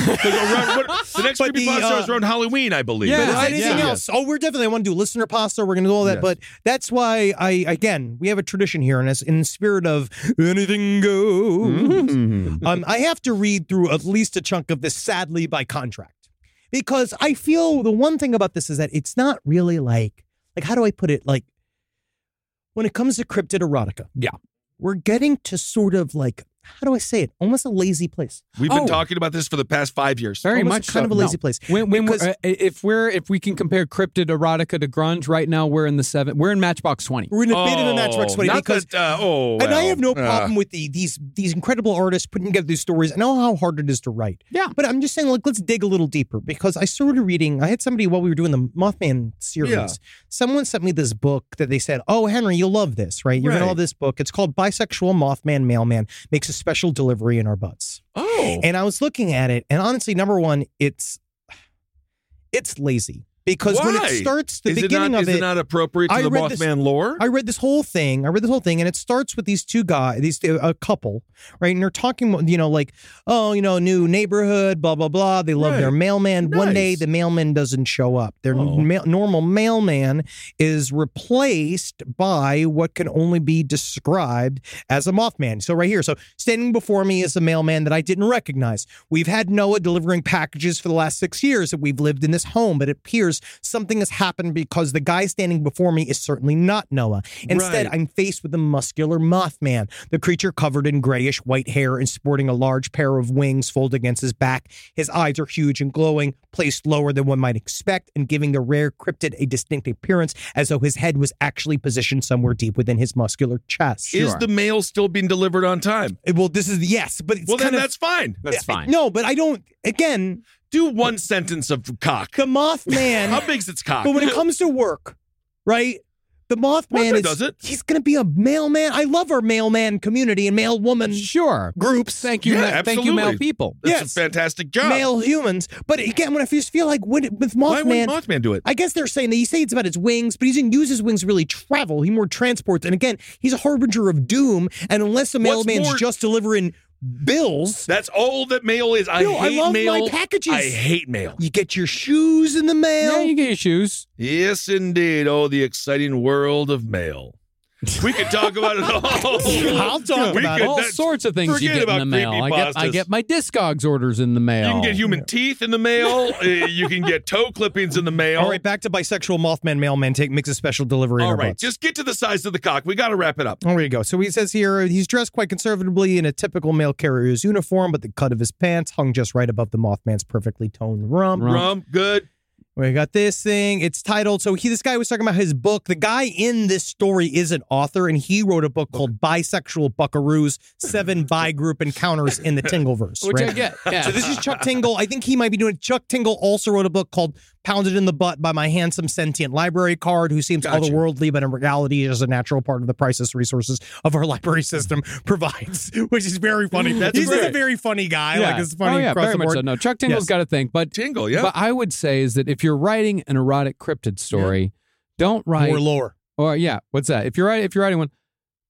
next But the, creepypasta is around Halloween, I believe. Yeah, But is right, anything yeah. else? Oh, I want to do listener pasta. We're going to do all that. Yes. But that's why we have a tradition here, and in the spirit of anything goes, I have to read through at least a chunk of this, sadly by contract, because I feel the one thing about this is that it's not really like how do I put it? Like when it comes to cryptid erotica, Yeah. we're getting to sort of like, how do I say it? Almost a lazy place. We've been Oh. talking about this for the past 5 years. Very Almost much kind so. of a lazy No. place. When Because- if we can compare cryptid erotica to grunge, right now we're in We're in Matchbox 20. We're in a bit in a Matchbox 20 not because that, and I have no problem with these incredible artists putting together these stories. I know how hard it is to write. Yeah. But I'm just saying, like, let's dig a little deeper because I started reading. I had somebody while we were doing the Mothman series. Yeah. Someone sent me this book that they said, "Oh, Henry, you'll love this, right? You're gonna Right. love this book. It's called Bisexual Mothman Mailman Makes a Special Delivery in Our Butts." Oh. And I was looking at it, and honestly, number one, it's lazy. Because when Why? it starts, the Is beginning it of not appropriate to I the read this- Mothman lore? I read this whole thing, and it starts with these two guys, a couple, right? And they're talking, like, new neighborhood, blah, blah, blah. They love Right. their mailman. One Nice. day, the mailman doesn't show up. Their Oh. normal mailman is replaced by what can only be described as a Mothman. So right here, standing before me is a mailman that I didn't recognize. We've had Noah delivering packages for the last 6 years that we've lived in this home, but it appears something has happened because the guy standing before me is certainly not Noah. Instead, Right. I'm faced with a muscular Mothman, the creature covered in grayish white hair and sporting a large pair of wings folded against his back. His eyes are huge and glowing, placed lower than one might expect, and giving the rare cryptid a distinct appearance as though his head was actually positioned somewhere deep within his muscular chest. Is the mail still being delivered on time? Well, this is yes, but it's Well, then kind of that's fine. That's fine. no, but I don't. Again, Do one sentence of cock. the Mothman. How big's its cock? But when it comes to work, right? The Mothman Mothman is does it. He's going to be a mailman. I love our mailman community and mail woman Sure. groups. Thank you, Yeah, thank you, male absolutely. people. That's Yes. a fantastic job. Male humans. But again, when I just feel like with Why Mothman, wouldn't Mothman do it? I guess they're saying that you say it's about his wings, but he doesn't use his wings to really travel. He more transports. And again, he's a harbinger of doom. And unless a mailman's more- just delivering bills, That's all that mail is. I No, I hate love mail. my packages. I hate mail. you get your shoes in the mail. Yeah, you get your shoes. Yes, indeed. Oh, the exciting world of mail. We could talk about it all. I'll talk We about could- it. All that- sorts of things you forget get in about the mail. I creepypastas. get my Discogs orders in the mail. You can get human teeth in the mail. You can get toe clippings in the mail. All right, back to bisexual Mothman mailman makes a special delivery in All our right, butts. just get to the size of the cock. We got to wrap it up. There you go. So he says here he's dressed quite conservatively in a typical mail carrier's uniform, but the cut of his pants hung just right above the Mothman's perfectly toned rump. Rum, good. We got this thing. It's titled. So this guy was talking about his book. The guy in this story is an author, and he wrote a book called Bisexual Buckaroos: 7 Bi Group Encounters in the Tingleverse. Which right? I get. Yeah. So this is Chuck Tingle. I think he might be doing it. Chuck Tingle also wrote a book called Pounded in the Butt by My Handsome Sentient Library Card, who seems Gotcha. otherworldly, but in reality is a natural part of the priceless resources of our library system provides, which is very funny. That's He's just a great. very funny guy. Yeah. Like, it's funny Oh, yeah, across very the much board. so. No, Chuck Tingle's Yes. got a thing, but Tingle, yeah. But I would say is that if you're writing an erotic cryptid story, don't write More lore. or what's that? If you're writing one,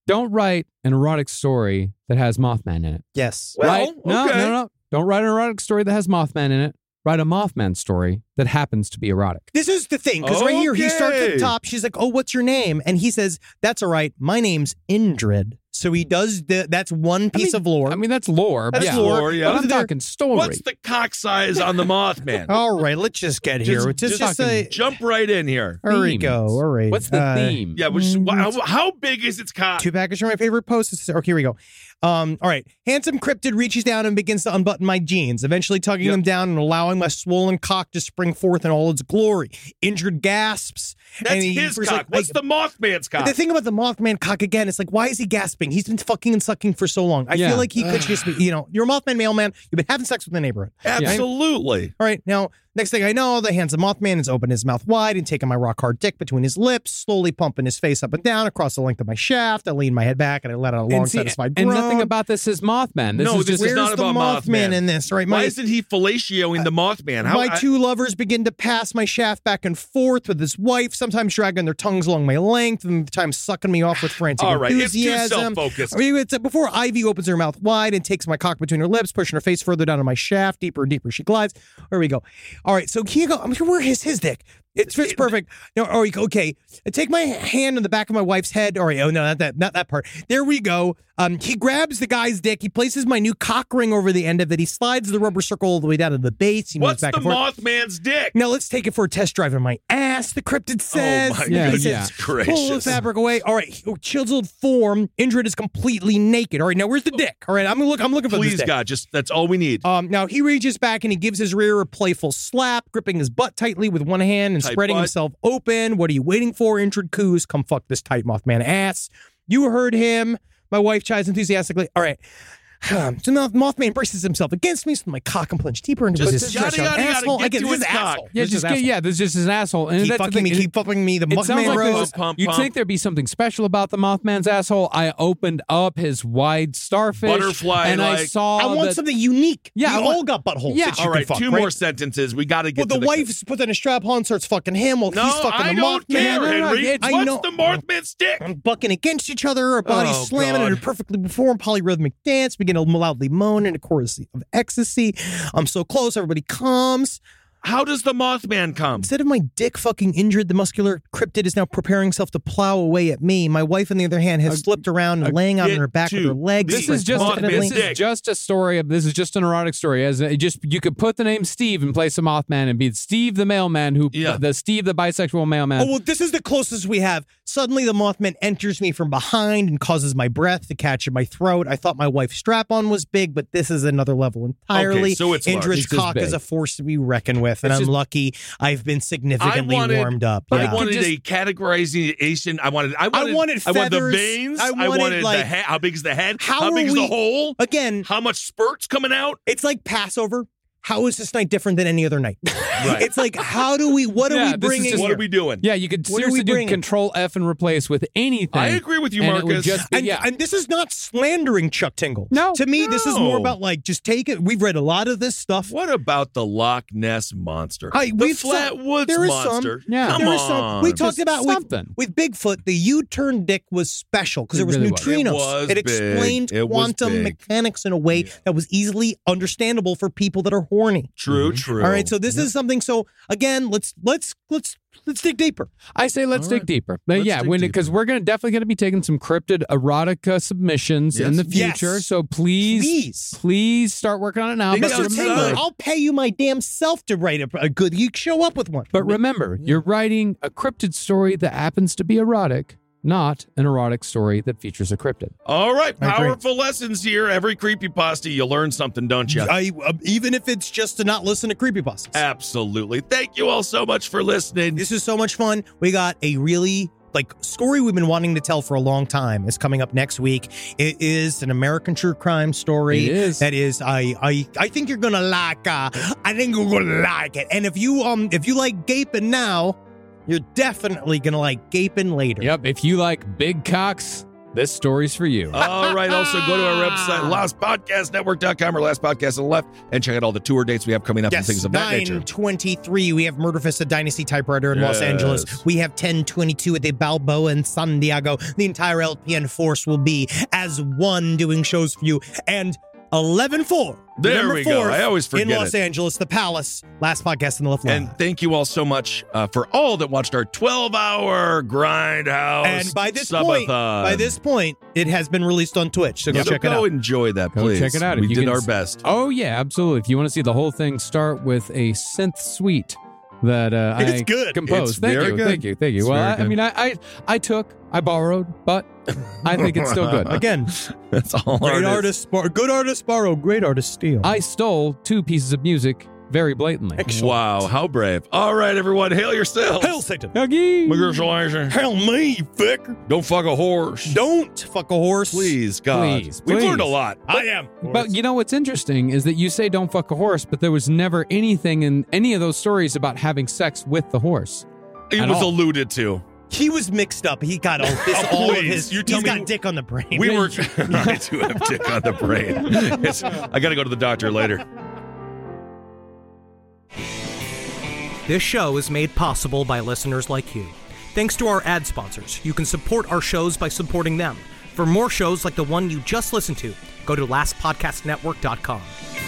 Don't write an erotic story that has Mothman in it. Yes. Right? Well, okay. No. Don't write an erotic story that has Mothman in it. Write a Mothman story that happens to be erotic. This is the thing, because right here, he starts at the Okay. top. She's like, oh, what's your name? And he says, that's all right. My name's Indrid. So he does, that's one piece of lore. I mean, that's lore. That's yeah. lore, yeah. But I'm There- talking story. What's the cock size on the Mothman? All right, let's just get here. Just say, jump right in here. there we Themes. go. All right. What's the theme? Yeah, how big is its cock? Two package are my favorite posts. Okay, here we go. All right. Handsome cryptid reaches down and begins to unbutton my jeans, eventually tugging them down and allowing my swollen cock to spring forth in all its glory. Injured gasps. That's and he his first, cock. What's the Mothman's cock? The thing about the Mothman cock, again, it's like, why is he gasping? He's been fucking and sucking for so long. I feel like he could just be, you're a Mothman mailman. You've been having sex with the neighborhood. Absolutely. All right, now, next thing I know, the handsome Mothman has opened his mouth wide and taken my rock-hard dick between his lips, slowly pumping his face up and down across the length of my shaft. I lean my head back and I let out a long, satisfied groan. And nothing about this is Mothman. This No, is this just is not Where's the about Mothman Mothman. in this? Right, Why isn't he fellatioing the Mothman? my two lovers begin to pass my shaft back and forth with his wife, sometimes dragging their tongues along my length, and times sucking me off with frantic All right, it's too enthusiasm. self-focused. I mean, it's before Ivy opens her mouth wide and takes my cock between her lips, pushing her face further down on my shaft, deeper and deeper she glides. There we go. All right, so here you go. I'm sure where is his dick? It fits perfect. No, all right, okay. I take my hand on the back of my wife's head. All right, oh no, not that part. There we go. He grabs the guy's dick. He places my new cock ring over the end of it. He slides the rubber circle all the way down to the base. He moves What's back the and forth. Mothman's dick? Now let's take it for a test drive on my ass. The cryptid says. Oh my Yeah, goodness yeah. gracious. Pull the fabric away. All right, chiseled form. Indrid is completely naked. All right, now where's the dick? All right, I'm looking for this Please, dick. God, just that's all we need. Now he reaches back and he gives his rear a playful slap, gripping his butt tightly with one hand and Tight spreading butt. himself open. What are you waiting for, Indrid Coos? Come fuck this tight Mothman ass. You heard him. My wife chides enthusiastically. All right. So now Mothman braces himself against me, so my cock can plunge deeper into his yada, yada, yada, asshole. get I get to this his cock. asshole. Yeah, This just is asshole. this is just his asshole. And Keep that's the fucking me, thing. keep fucking me. The It sounds Mothman like rose. Pump, you'd pump. think there'd be something special about the Mothman's asshole. I opened up his wide starfish, Butterfly, and I like- saw. I want that- something unique. Yeah, we I want- all got buttholes. Yeah. that you All right, can fuck, two right? more sentences. We got to get Well, to the wife's put in a strap on, starts fucking him while No, he's fucking I the don't Mothman. care, Henry. I What's know. the Mothman's dick? I'm bucking against each other, our bodies Oh, slamming God. in a perfectly performed polyrhythmic dance, begin to loudly moan in a chorus of ecstasy. I'm so close, everybody comes. How does the Mothman come? Instead of my dick fucking injured, the muscular cryptid is now preparing himself to plow away at me. My wife, on the other hand, has slipped around and laying out on her back with her legs. This is just Mothman's this is just a story of this is just an erotic story. As it just you could put the name Steve in place of Mothman and be Steve the mailman who the Steve the bisexual mailman. Oh, well, this is the closest we have. Suddenly, the Mothman enters me from behind and causes my breath to catch in my throat. I thought my wife's strap-on was big, but this is another level entirely. Okay, so it's large. Indrid's It's just cock is big. a force to be reckoned with, and It's I'm just- lucky I've been significantly I wanted- warmed up. I Yeah. wanted just- a categorization. I wanted wanted the feathers. veins. I wanted, the like, head. How big is the head? how big are is the we- hole? Again, How much spurt's coming out? it's like Passover. How is this night different than any other night? Right. It's like, how do we, what are Yeah, we this is bringing just- What here? are we doing? Yeah, you could What are we seriously do bringing? Control F and replace with anything. I agree with you, and it would Marcus. just be- And, yeah. and this is not slandering Chuck Tingle. No. To me, this is more No. about like, just take it. We've read a lot of this stuff. What about the Loch Ness monster? Hi, the we've Flatwoods there is monster. some. Yeah. Come There on. is some. We talked Just about something. with Bigfoot, the U-turn dick was special because It there was really was. neutrinos. It was It explained big. It was quantum big. mechanics in a way that was easily understandable for people that are horny. True, Mm-hmm. true. All right, so this is something. So again, let's dig deeper. I say let's dig deeper. But Let's yeah, dig because we're definitely going to be taking some cryptid erotica submissions in the Yes. future. Yes. So please start working on it now. Think But about Mr. it. Taylor, Remember- I'll pay you my damn self to write a good. You show up with one. But remember, you're writing a cryptid story that happens to be erotic, not an erotic story that features a cryptid. All right, I agree. powerful lessons here. Every creepypasta, you learn something, don't you? Even if it's just to not listen to creepypastas. Absolutely. Thank you all so much for listening. This is so much fun. We got a really story we've been wanting to tell for a long time. It's coming up next week. It is an American true crime story. It is. That is, I think you're gonna like. I think you're gonna like it. And if you like gaping now, you're definitely gonna like gaping later. Yep. If you like big cocks This story's for you. All right. Also, go to our website, lostpodcastnetwork.com or Last Podcast on the Left, and check out all the tour dates we have coming up and things of that nature. 9/23, we have Murderfist at Dynasty Typewriter in Los Angeles. We have 10/22 at the Balboa in San Diego. The entire LPN force will be as one doing shows for you. And 11/4. There we go. I always forget in Los Angeles, the Palace. Last Podcast on the Left. And thank you all so much for all that watched our 12-hour Grindhouse. And by this subathon. point, it has been released on Twitch. So go check it out. Go enjoy that, please. Go check it out. We did our best. Oh yeah, absolutely. If you want to see the whole thing, start with a synth suite that It's good. composed. It's very good. Thank you. It's Well, very I borrowed, but I think it's still good. Again, that's all. Good artists borrow, great artists steal. I stole 2 pieces of music very blatantly. Excellent. Wow, how brave. All right, everyone, hail yourselves. Hail Satan. Congratulations. Hail me, fucker. Don't fuck a horse. Don't fuck a horse. Please, God. Please, We've please. learned a lot. I am. But you know what's interesting is that you say don't fuck a horse, but there was never anything in any of those stories about having sex with the horse. It At was all. alluded to. He was mixed up. He got all this. All of his. You tell He's me- got dick on the brain. I do have dick on the brain. I got to go to the doctor later. This show is made possible by listeners like you. Thanks to our ad sponsors, you can support our shows by supporting them. For more shows like the one you just listened to, go to lastpodcastnetwork.com.